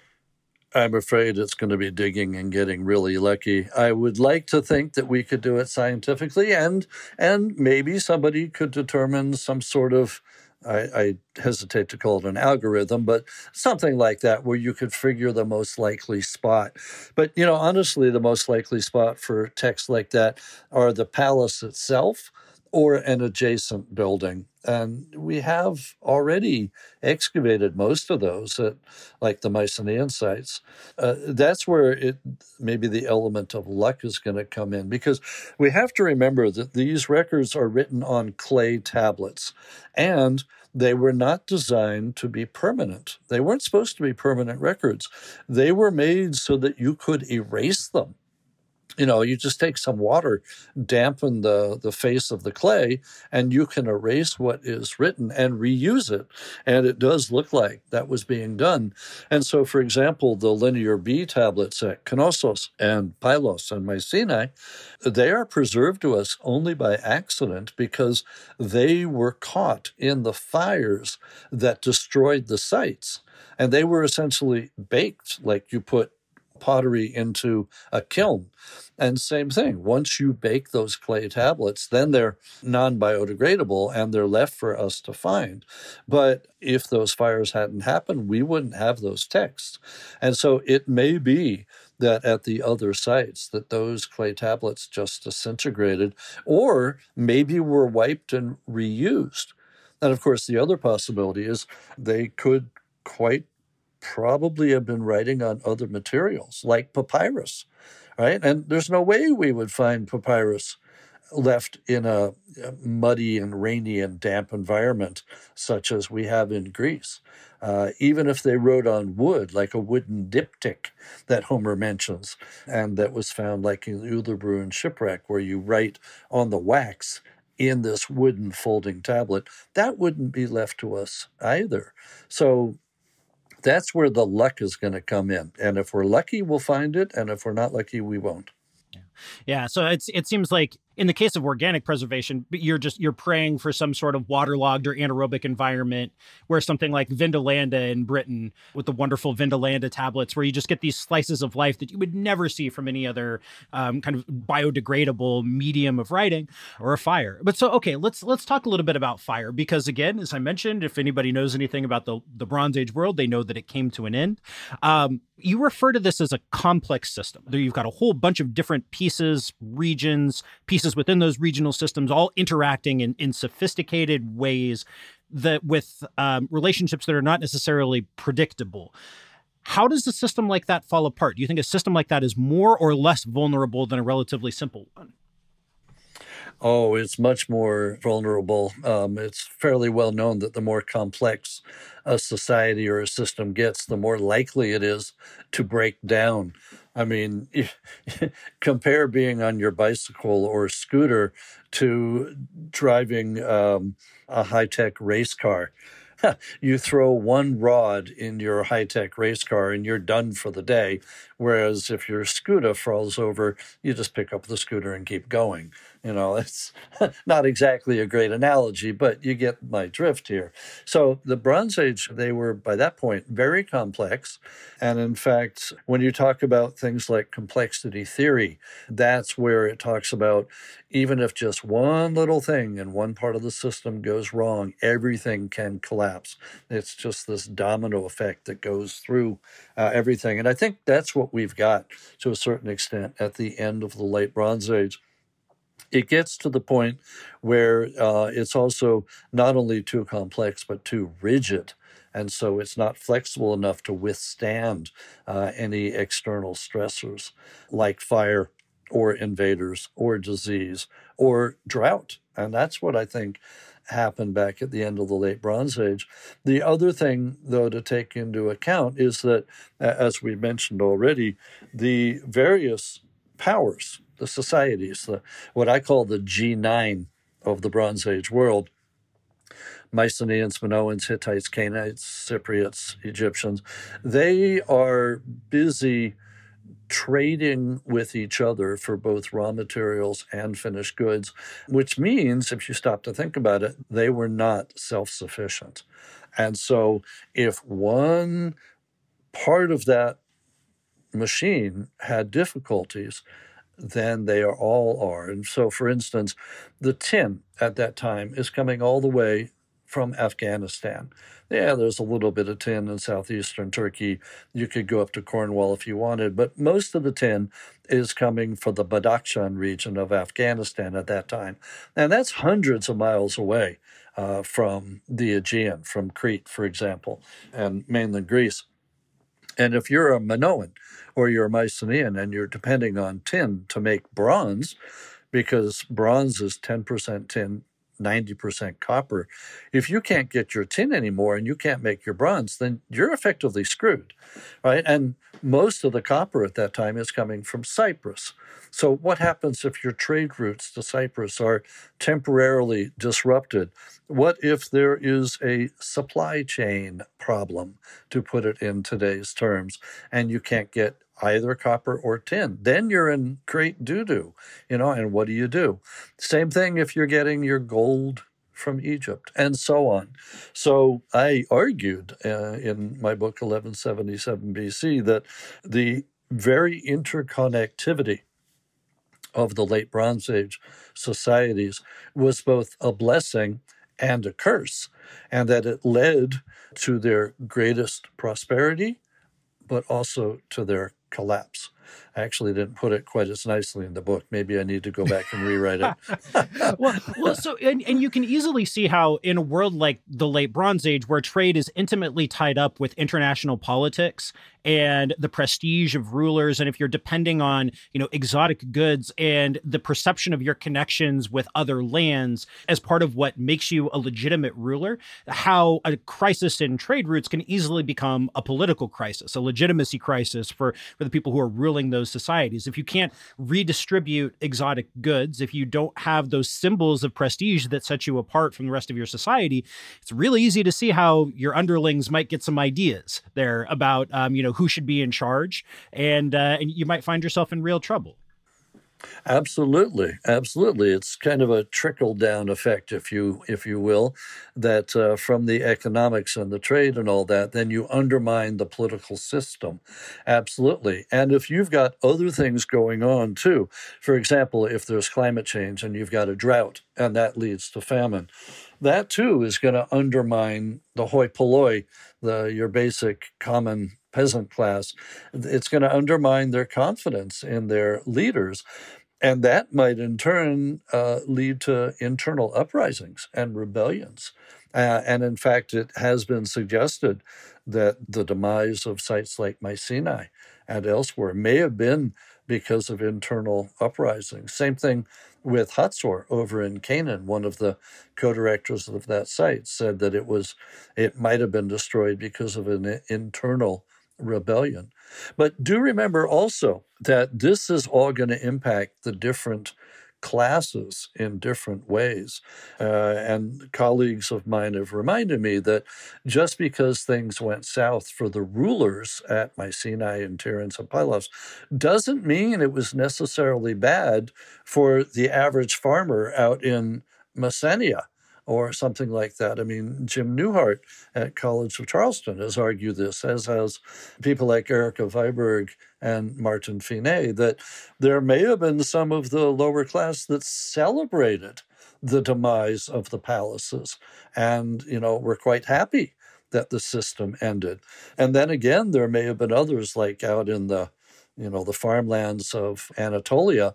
Speaker 2: I'm afraid it's going to be digging and getting really lucky. I would like to think that we could do it scientifically, and and maybe somebody could determine some sort of, I, I hesitate to call it an algorithm, but something like that where you could figure the most likely spot. But, you know, honestly, the most likely spot for texts like that are the palace itself or an adjacent building. And we have already excavated most of those at, like the Mycenaean sites. Uh, that's where it maybe the element of luck is going to come in, because we have to remember that these records are written on clay tablets, and they were not designed to be permanent. They weren't supposed to be permanent records. They were made so that you could erase them. You know, you just take some water, dampen the, the face of the clay, and you can erase what is written and reuse it. And it does look like that was being done. And so, for example, the Linear B tablets at Knossos and Pylos and Mycenae, they are preserved to us only by accident because they were caught in the fires that destroyed the sites. And they were essentially baked, like you put pottery into a kiln. And same thing, once you bake those clay tablets, then they're non-biodegradable and they're left for us to find. But if those fires hadn't happened, we wouldn't have those texts. And so it may be that at the other sites that those clay tablets just disintegrated, or maybe were wiped and reused. And of course, the other possibility is they could quite probably have been writing on other materials like papyrus, right? And there's no way we would find papyrus left in a muddy and rainy and damp environment such as we have in Greece. Uh, even if they wrote on wood, like a wooden diptych that Homer mentions, and that was found like in the Ulerbrunnen shipwreck, where you write on the wax in this wooden folding tablet, that wouldn't be left to us either. So that's where the luck is going to come in. And if we're lucky, we'll find it. And if we're not lucky, we won't.
Speaker 1: Yeah. So it's it seems like in the case of organic preservation, you're just you're praying for some sort of waterlogged or anaerobic environment, where something like Vindolanda in Britain with the wonderful Vindolanda tablets, where you just get these slices of life that you would never see from any other um, kind of biodegradable medium of writing, or a fire. But so, okay, let's let's talk a little bit about fire, because again, as I mentioned, if anybody knows anything about the, the Bronze Age world, they know that it came to an end. Um, you refer to this as a complex system. There you've got a whole bunch of different pieces, regions, pieces within those regional systems, all interacting in, in sophisticated ways that with um, relationships that are not necessarily predictable. How does a system like that fall apart? Do you think a system like that is more or less vulnerable than a relatively simple one?
Speaker 2: Oh, it's much more vulnerable. Um, it's fairly well known that the more complex a society or a system gets, the more likely it is to break down. I mean, compare being on your bicycle or scooter to driving um, a high-tech race car. You throw one rod in your high-tech race car and you're done for the day. Whereas if your scooter falls over, you just pick up the scooter and keep going. You know, it's not exactly a great analogy, but you get my drift here. So the Bronze Age, they were, by that point, very complex. And in fact, when you talk about things like complexity theory, that's where it talks about even if just one little thing in one part of the system goes wrong, everything can collapse. It's just this domino effect that goes through uh, everything. And I think that's what we've got to a certain extent at the end of the Late Bronze Age. It gets to the point where uh, it's also not only too complex, but too rigid. And so it's not flexible enough to withstand uh, any external stressors like fire or invaders or disease or drought. And that's what I think happened back at the end of the Late Bronze Age. The other thing, though, to take into account is that, as we mentioned already, the various powers, the societies, the what I call the G nine of the Bronze Age world, Mycenaeans, Minoans, Hittites, Canaanites, Cypriots, Egyptians, they are busy trading with each other for both raw materials and finished goods, which means, if you stop to think about it, they were not self-sufficient. And so if one part of that machine had difficulties, then they are all are. And so, for instance, the tin at that time is coming all the way from Afghanistan. Yeah, there's a little bit of tin in southeastern Turkey. You could go up to Cornwall if you wanted, but most of the tin is coming from the Badakhshan region of Afghanistan at that time. And that's hundreds of miles away uh, from the Aegean, from Crete, for example, and mainland Greece. And if you're a Minoan or you're a Mycenaean and you're depending on tin to make bronze, because bronze is ten percent tin, ninety percent copper, if you can't get your tin anymore and you can't make your bronze, then you're effectively screwed, right? And most of the copper at that time is coming from Cyprus. So what happens if your trade routes to Cyprus are temporarily disrupted? What if there is a supply chain problem, to put it in today's terms, and you can't get either copper or tin? Then you're in great doo-doo, you know, and what do you do? Same thing if you're getting your gold from Egypt, and so on. So I argued uh, in my book, eleven seventy-seven B C, that the very interconnectivity of the Late Bronze Age societies was both a blessing and a curse, and that it led to their greatest prosperity, but also to their collapse. I actually didn't put it quite as nicely in the book. Maybe I need to go back and rewrite it.
Speaker 1: well, well, so and, and you can easily see how in a world like the Late Bronze Age, where trade is intimately tied up with international politics and the prestige of rulers, and if you're depending on, you know, exotic goods and the perception of your connections with other lands as part of what makes you a legitimate ruler, how a crisis in trade routes can easily become a political crisis, a legitimacy crisis for, for the people who are ruling those societies. If you can't redistribute exotic goods, if you don't have those symbols of prestige that set you apart from the rest of your society, it's really easy to see how your underlings might get some ideas there about, um, you know, who should be in charge, and uh, and you might find yourself in real trouble.
Speaker 2: Absolutely, absolutely. It's kind of a trickle-down effect, if you if you will, that uh, from the economics and the trade and all that, then you undermine the political system. Absolutely. And if you've got other things going on too, for example, if there's climate change and you've got a drought and that leads to famine, that too is going to undermine the hoi polloi, the your basic common peasant class. It's going to undermine their confidence in their leaders. And that might in turn uh, lead to internal uprisings and rebellions. Uh, and in fact, it has been suggested that the demise of sites like Mycenae and elsewhere may have been because of internal uprisings. Same thing with Hatzor over in Canaan. One of the co-directors of that site said that it was, it might have been destroyed because of an internal rebellion. But do remember also that this is all going to impact the different classes in different ways. Uh, and colleagues of mine have reminded me that just because things went south for the rulers at Mycenae and Tiryns and Pylos doesn't mean it was necessarily bad for the average farmer out in Messenia or something like that. I mean, Jim Newhart at College of Charleston has argued this, as has people like Erica Viberg and Martin Finet, that there may have been some of the lower class that celebrated the demise of the palaces and, you know, were quite happy that the system ended. And then again, there may have been others like out in the, you know, the farmlands of Anatolia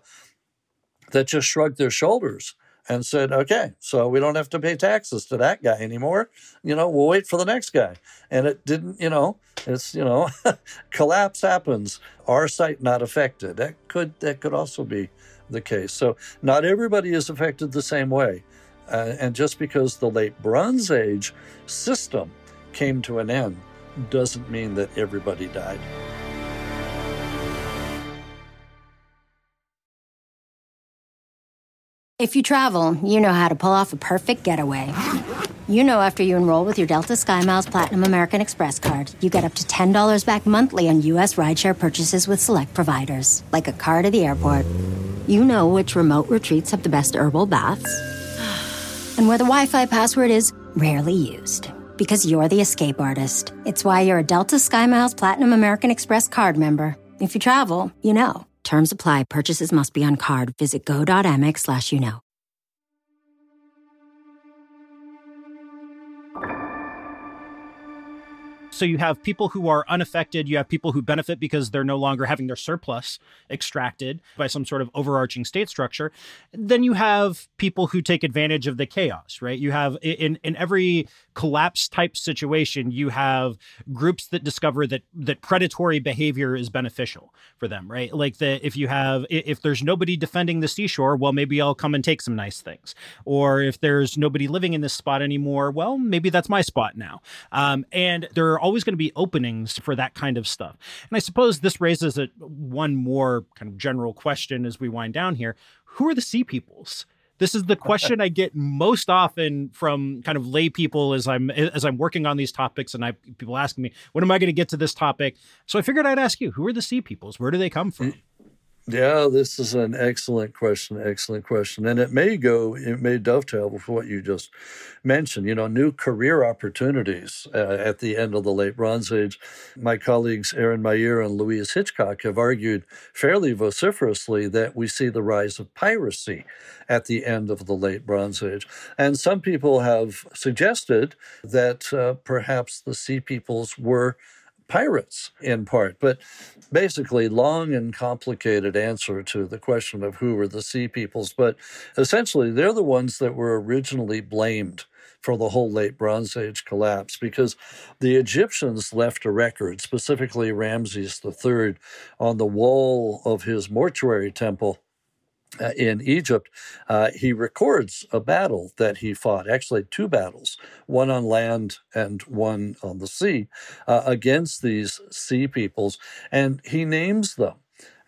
Speaker 2: that just shrugged their shoulders and said, okay, so we don't have to pay taxes to that guy anymore. You know, we'll wait for the next guy. And it didn't, you know, it's, you know, collapse happens. Our site not affected. That could, that could also be the case. So not everybody is affected the same way. Uh, and just because the late Bronze Age system came to an end doesn't mean that everybody died.
Speaker 3: If you travel, you know how to pull off a perfect getaway. You know after you enroll with your Delta SkyMiles Platinum American Express card, you get up to ten dollars back monthly on U S rideshare purchases with select providers, like a car to the airport. You know which remote retreats have the best herbal baths, and where the Wi-Fi password is rarely used. Because you're the escape artist. It's why you're a Delta SkyMiles Platinum American Express card member. If you travel, you know. Terms apply. Purchases must be on card. Visit go.amex slash you know.
Speaker 1: So you have people who are unaffected. You have people who benefit because they're no longer having their surplus extracted by some sort of overarching state structure. Then you have people who take advantage of the chaos, right? You have in, in every collapse type situation, you have groups that discover that that predatory behavior is beneficial for them, right? Like that if you have, if there's nobody defending the seashore, well, maybe I'll come and take some nice things. Or if there's nobody living in this spot anymore, well, maybe that's my spot now. Um, and there are always going to be openings for that kind of stuff. And I suppose this raises a, one more kind of general question as we wind down here. Who are the sea peoples? This is the question I get most often from kind of lay people as I'm as I'm working on these topics, and I people asking me, when am I going to get to this topic? So I figured I'd ask you, who are the sea peoples? Where do they come from?
Speaker 2: Yeah, this is an excellent question, excellent question. And it may go, it may dovetail with what you just mentioned, you know, new career opportunities uh, at the end of the late Bronze Age. My colleagues Aaron Meyer and Louise Hitchcock have argued fairly vociferously that we see the rise of piracy at the end of the late Bronze Age. And some people have suggested that uh, perhaps the sea peoples were pirates in part, but basically long and complicated answer to the question of who were the sea peoples. But essentially, they're the ones that were originally blamed for the whole late Bronze Age collapse, because the Egyptians left a record, specifically Ramses the Third, on the wall of his mortuary temple Uh, in Egypt. Uh, he records a battle that he fought, actually two battles, one on land and one on the sea, uh, against these sea peoples, and he names them.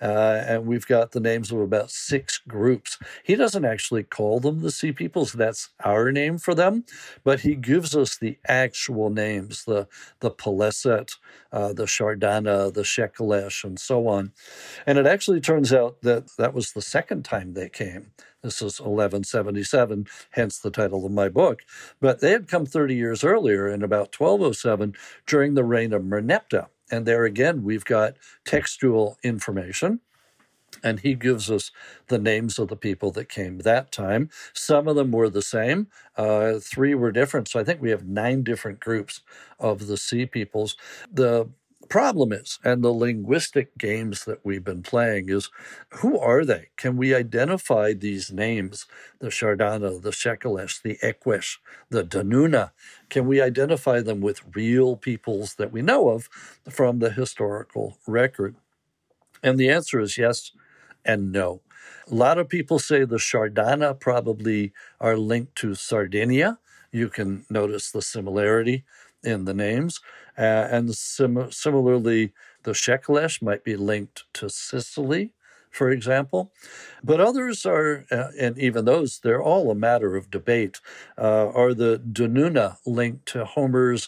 Speaker 2: Uh, and we've got the names of about six groups. He doesn't actually call them the Sea Peoples. That's our name for them. But he gives us the actual names, the, the Peleset, uh, the Shardana, the Shekelesh, and so on. And it actually turns out that that was the second time they came. This is eleven seventy-seven, hence the title of my book. But they had come thirty years earlier in about twelve oh seven during the reign of Merneptah. And there again, we've got textual information. And he gives us the names of the people that came that time. Some of them were the same. Uh, three were different. So I think we have nine different groups of the Sea Peoples. The problem is, and the linguistic games that we've been playing is, who are they? Can we identify these names, the Shardana, the Shekelesh, the Ekwesh, the Danuna? Can we identify them with real peoples that we know of from the historical record? And the answer is yes and no. A lot of people say the Shardana probably are linked to Sardinia. You can notice the similarity in the names. Uh, and sim- similarly, the Shekelesh might be linked to Sicily, for example. But others are, uh, and even those, they're all a matter of debate. Uh, are the Danuna linked to Homer's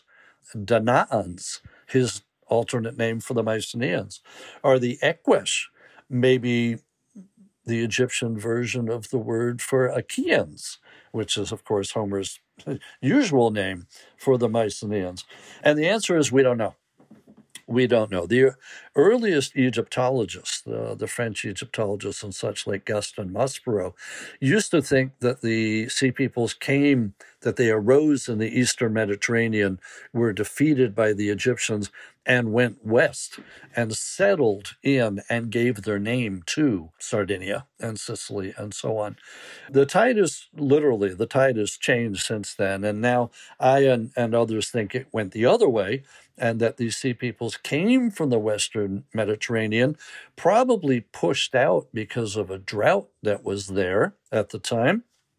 Speaker 2: Danaans, his alternate name for the Mycenaeans? Are the Ekwesh maybe the Egyptian version of the word for Achaeans, which is, of course, Homer's usual name for the Mycenaeans? And the answer is we don't know. We don't know. The earliest Egyptologists, the, the French Egyptologists and such like Gaston Maspero, used to think that the Sea Peoples came, that they arose in the Eastern Mediterranean, were defeated by the Egyptians, and went west and settled in and gave their name to Sardinia and Sicily and so on. The tide is literally, the tide has changed since then. And now I and, and others think it went the other way, and that these Sea Peoples came from the Western Mediterranean, probably pushed out because of a drought that was there at the time,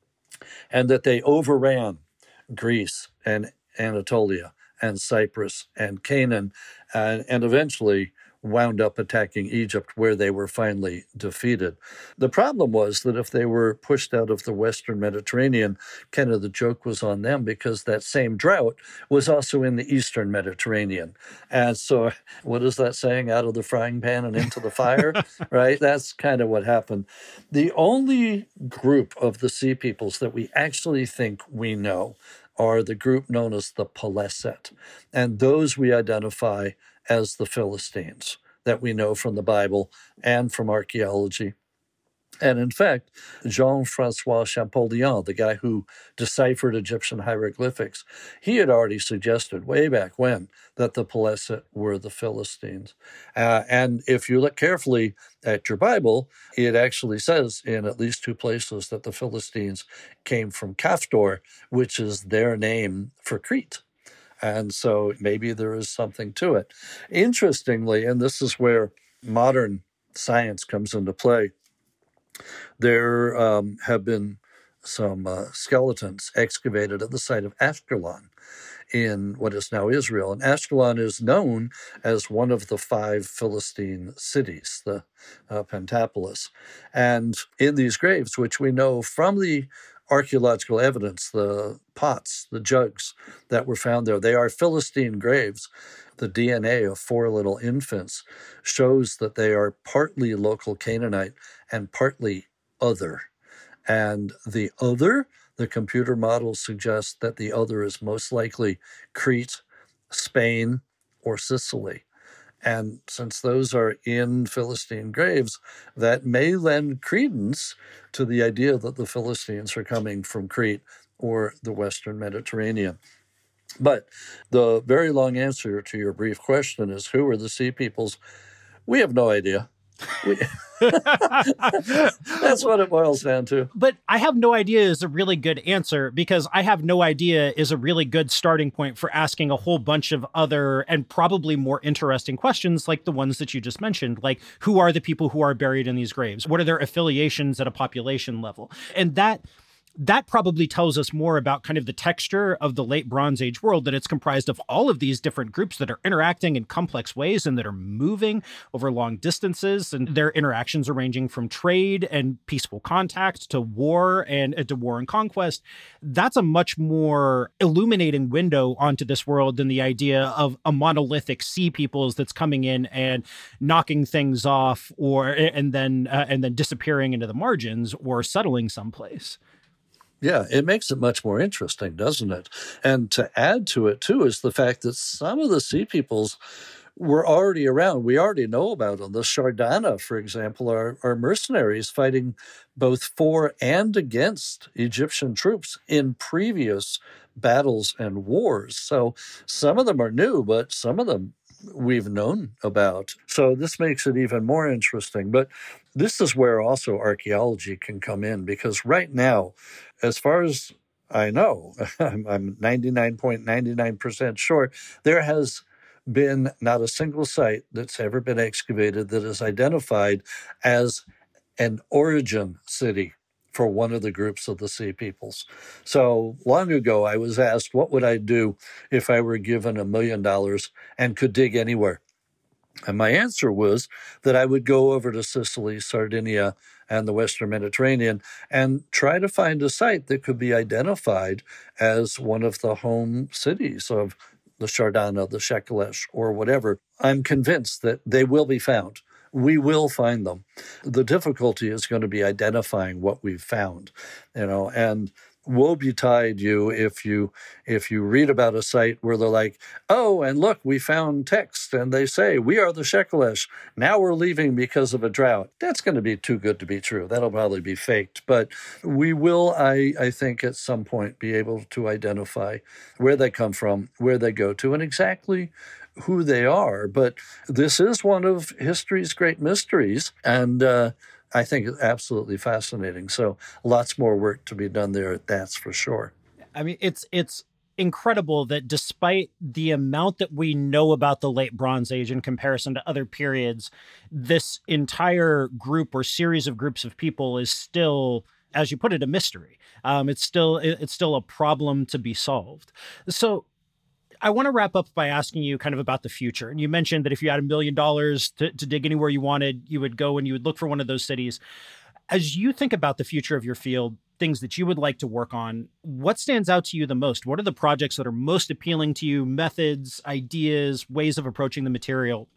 Speaker 2: and that they overran Greece and Anatolia and Cyprus and Canaan, and, and eventually wound up attacking Egypt, where they were finally defeated. The problem was that if they were pushed out of the Western Mediterranean, kind of the joke was on them, because that same drought was also in the Eastern Mediterranean. And so what is that saying? Out of the frying pan and into the fire, right? That's kind of what happened. The only group of the Sea Peoples that we actually think we know are the group known as the Peleset. And those we identify as the Philistines that we know from the Bible and from archaeology. And in fact, Jean-Francois Champollion, the guy who deciphered Egyptian hieroglyphics, he had already suggested way back when that the Peleset were the Philistines. Uh, and if you look carefully at your Bible, it actually says in at least two places that the Philistines came from Kaftor, which is their name for Crete. And so maybe there is something to it. Interestingly, and this is where modern science comes into play, there um, have been some uh, skeletons excavated at the site of Ashkelon in what is now Israel. And Ashkelon is known as one of the five Philistine cities, the uh, Pentapolis. And in these graves, which we know from the archaeological evidence, the pots, the jugs that were found there, they are Philistine graves. The D N A of four little infants shows that they are partly local Canaanite and partly other. And the other, the computer models suggest that the other is most likely Crete, Spain, or Sicily. And since those are in Philistine graves, that may lend credence to the idea that the Philistines are coming from Crete or the Western Mediterranean. But the very long answer to your brief question is, who are the Sea Peoples? We have no idea. We, that's what it boils down to.
Speaker 1: But I have no idea is a really good answer, because I have no idea is a really good starting point for asking a whole bunch of other and probably more interesting questions like the ones that you just mentioned, like who are the people who are buried in these graves? What are their affiliations at a population level? And that that probably tells us more about kind of the texture of the late Bronze Age world, that it's comprised of all of these different groups that are interacting in complex ways and that are moving over long distances. And their interactions are ranging from trade and peaceful contact to war and uh, to war and conquest. That's a much more illuminating window onto this world than the idea of a monolithic sea peoples that's coming in and knocking things off, or and then uh, and then disappearing into the margins or settling someplace.
Speaker 2: Yeah, it makes it much more interesting, doesn't it? And to add to it, too, is the fact that some of the sea peoples were already around. We already know about them. The Shardana, for example, are, are mercenaries fighting both for and against Egyptian troops in previous battles and wars. So some of them are new, but some of them we've known about. So this makes it even more interesting. But this is where also archaeology can come in, because right now, as far as I know, I'm ninety-nine point nine nine percent sure, there has been not a single site that's ever been excavated that is identified as an origin city for one of the groups of the Sea Peoples. So long ago, I was asked, what would I do if I were given a million dollars and could dig anywhere? And my answer was that I would go over to Sicily, Sardinia, and the Western Mediterranean and try to find a site that could be identified as one of the home cities of the Shardana, the Shekelesh, or whatever. I'm convinced that they will be found. We will find them. The difficulty is going to be identifying what we've found, you know, and woe betide you if you if you read about a site where they're like, oh, and look, we found text, and they say, we are the Shekelesh. Now we're leaving because of a drought. That's going to be too good to be true. That'll probably be faked. But we will, I, I think, at some point be able to identify where they come from, where they go to, and exactly who they are. But this is one of history's great mysteries, and uh, I think it's absolutely fascinating. So lots more work to be done there, that's for sure.
Speaker 1: I mean, it's it's incredible that despite the amount that we know about the late Bronze Age in comparison to other periods, this entire group or series of groups of people is still, as you put it, a mystery. Um, it's still it's still a problem to be solved. So I want to wrap up by asking you kind of about the future. And you mentioned that if you had a million dollars to to dig anywhere you wanted, you would go and you would look for one of those cities. As you think about the future of your field, things that you would like to work on, what stands out to you the most? What are the projects that are most appealing to you? Methods, ideas, ways of approaching the material?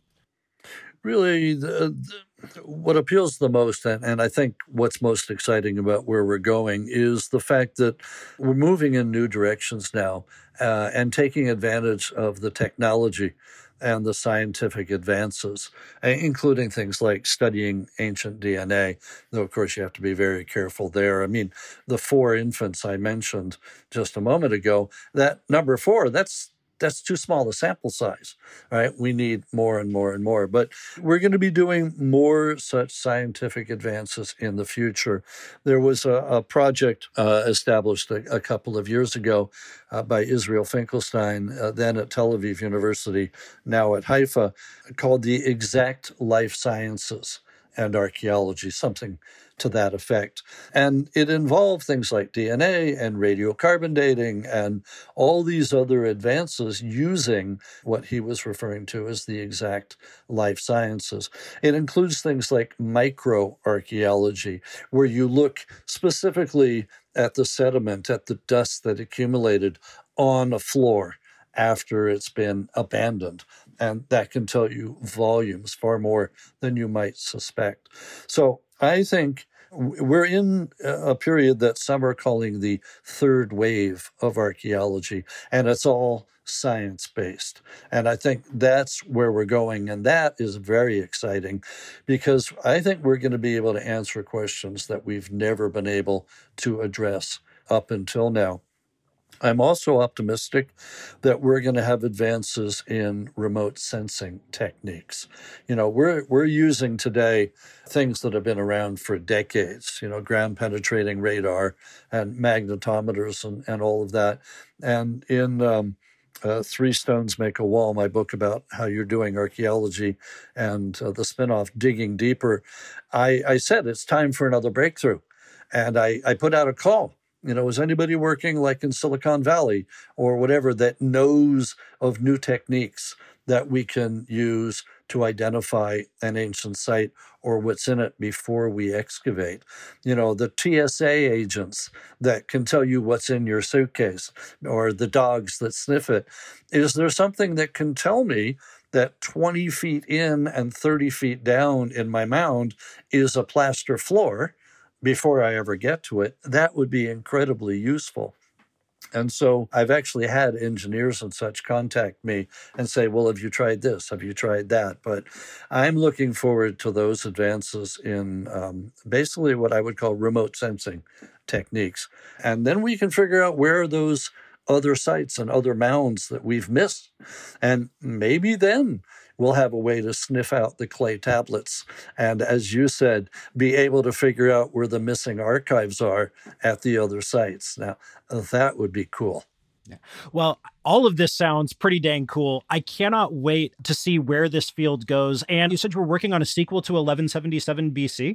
Speaker 2: Really, the, the, what appeals the most, and, and I think what's most exciting about where we're going, is the fact that we're moving in new directions now uh, and taking advantage of the technology and the scientific advances, including things like studying ancient D N A, though, of course, you have to be very careful there. I mean, the four infants I mentioned just a moment ago, that number four, that's that's too small a sample size, right? We need more and more and more. But we're going to be doing more such scientific advances in the future. There was a, a project uh, established a, a couple of years ago uh, by Israel Finkelstein, uh, then at Tel Aviv University, now at Haifa, called the Exact Life Sciences and Archaeology, something to that effect. And it involved things like D N A and radiocarbon dating and all these other advances using what he was referring to as the exact life sciences. It includes things like microarchaeology, where you look specifically at the sediment, at the dust that accumulated on a floor after it's been abandoned. And that can tell you volumes, far more than you might suspect. So I think we're in a period that some are calling the third wave of archaeology, and it's all science-based. And I think that's where we're going, and that is very exciting because I think we're going to be able to answer questions that we've never been able to address up until now. I'm also optimistic that we're going to have advances in remote sensing techniques. You know, we're we're using today things that have been around for decades, you know, ground penetrating radar and magnetometers and, and all of that. And in um, uh, Three Stones Make a Wall, my book about how you're doing archaeology and uh, the spinoff Digging Deeper, I, I said it's time for another breakthrough. And I, I put out a call You know, is anybody working like in Silicon Valley or whatever that knows of new techniques that we can use to identify an ancient site or what's in it before we excavate? You know, the T S A agents that can tell you what's in your suitcase, or the dogs that sniff it. Is there something that can tell me that twenty feet in and thirty feet down in my mound is a plaster floor before I ever get to it? That would be incredibly useful. And so I've actually had engineers and such contact me and say, well, have you tried this? Have you tried that? But I'm looking forward to those advances in um, basically what I would call remote sensing techniques. And then we can figure out where are those other sites and other mounds that we've missed. And maybe then we'll have a way to sniff out the clay tablets. And as you said, be able to figure out where the missing archives are at the other sites. Now, that would be cool.
Speaker 1: Yeah. Well, all of this sounds pretty dang cool. I cannot wait to see where this field goes. And you said you were working on a sequel to eleven seventy-seven B C?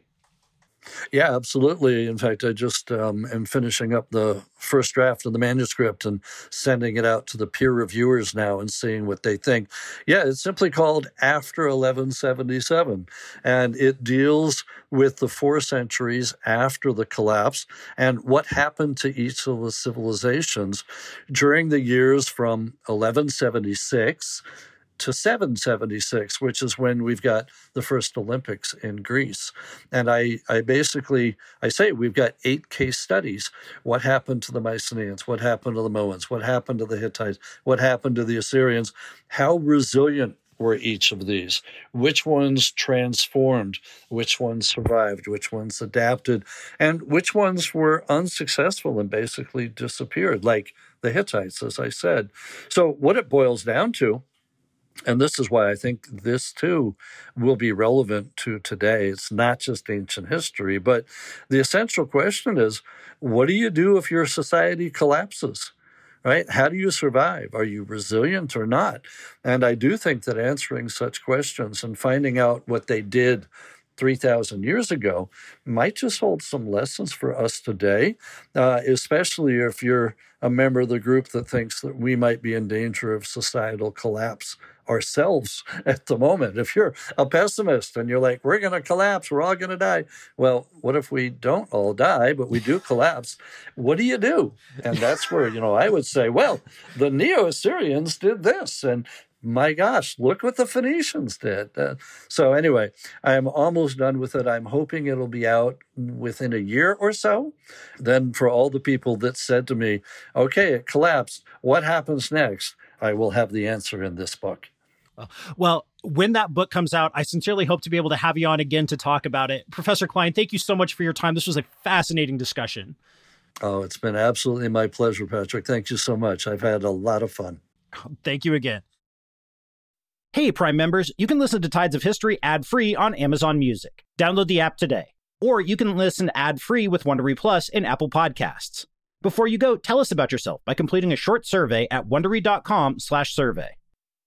Speaker 2: Yeah, absolutely. In fact, I just um, am finishing up the first draft of the manuscript and sending it out to the peer reviewers now and seeing what they think. Yeah, it's simply called After eleven seventy-seven, and it deals with the four centuries after the collapse and what happened to each of the civilizations during the years from eleven seventy-six to seven seventy-six, which is when we've got the first Olympics in Greece. And I, I basically, I say we've got eight case studies. What happened to the Mycenaeans? What happened to the Moans? What happened to the Hittites? What happened to the Assyrians? How resilient were each of these? Which ones transformed? Which ones survived? Which ones adapted? And which ones were unsuccessful and basically disappeared, like the Hittites, as I said. So what it boils down to, and this is why I think this, too, will be relevant to today. It's not just ancient history, but the essential question is, what do you do if your society collapses, right? How do you survive? Are you resilient or not? And I do think that answering such questions and finding out what they did three thousand years ago might just hold some lessons for us today, uh, especially if you're a member of the group that thinks that we might be in danger of societal collapse ourselves at the moment. If you're a pessimist and you're like, we're going to collapse, we're all going to die. Well, what if we don't all die, but we do collapse? What do you do? And that's where, you know, I would say, well, the Neo-Assyrians did this, and my gosh, look what the Phoenicians did. Uh, so anyway, I'm almost done with it. I'm hoping it'll be out within a year or so. Then for all the people that said to me, okay, it collapsed, what happens next? I will have the answer in this book.
Speaker 1: Well, when that book comes out, I sincerely hope to be able to have you on again to talk about it. Professor Klein, thank you so much for your time. This was a fascinating discussion.
Speaker 2: Oh, it's been absolutely my pleasure, Patrick. Thank you so much. I've had a lot of fun.
Speaker 1: Thank you again. Hey, Prime members, you can listen to Tides of History ad-free on Amazon Music. Download the app today. Or you can listen ad-free with Wondery Plus in Apple Podcasts. Before you go, tell us about yourself by completing a short survey at Wondery.com slash survey.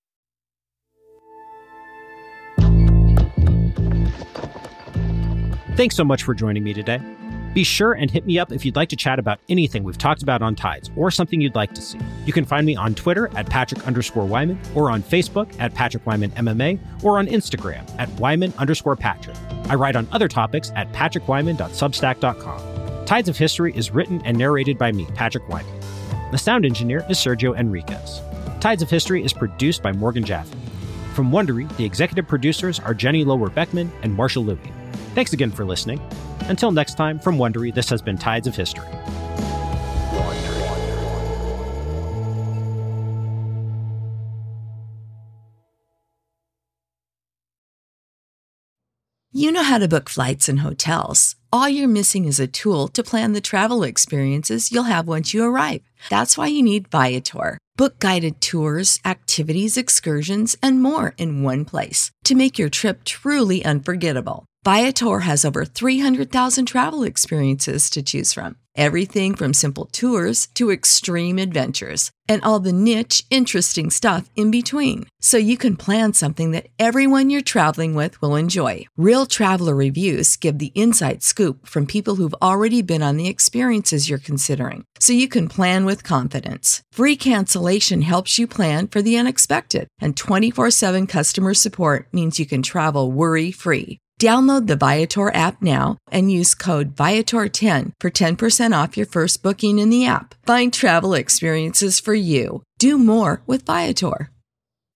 Speaker 1: Thanks so much for joining me today. Be sure and hit me up if you'd like to chat about anything we've talked about on Tides or something you'd like to see. You can find me on Twitter at Patrick underscore Wyman, or on Facebook at Patrick Wyman M M A, or on Instagram at Wyman underscore Patrick. I write on other topics at patrick wyman dot substack dot com. Tides of History is written and narrated by me, Patrick Wyman. The sound engineer is Sergio Enriquez. Tides of History is produced by Morgan Jaffe. From Wondery, the executive producers are Jenny Lower Beckman and Marshall Louie. Thanks again for listening. Until next time, from Wondery, this has been Tides of History.
Speaker 4: You know how to book flights and hotels. All you're missing is a tool to plan the travel experiences you'll have once you arrive. That's why you need Viator. Book guided tours, activities, excursions, and more in one place to make your trip truly unforgettable. Viator has over three hundred thousand travel experiences to choose from. Everything from simple tours to extreme adventures, and all the niche, interesting stuff in between. So you can plan something that everyone you're traveling with will enjoy. Real traveler reviews give the inside scoop from people who've already been on the experiences you're considering. So you can plan with confidence. Free cancellation helps you plan for the unexpected. And twenty-four seven customer support means you can travel worry-free. Download the Viator app now and use code Viator ten for ten percent off your first booking in the app. Find travel experiences for you. Do more with Viator.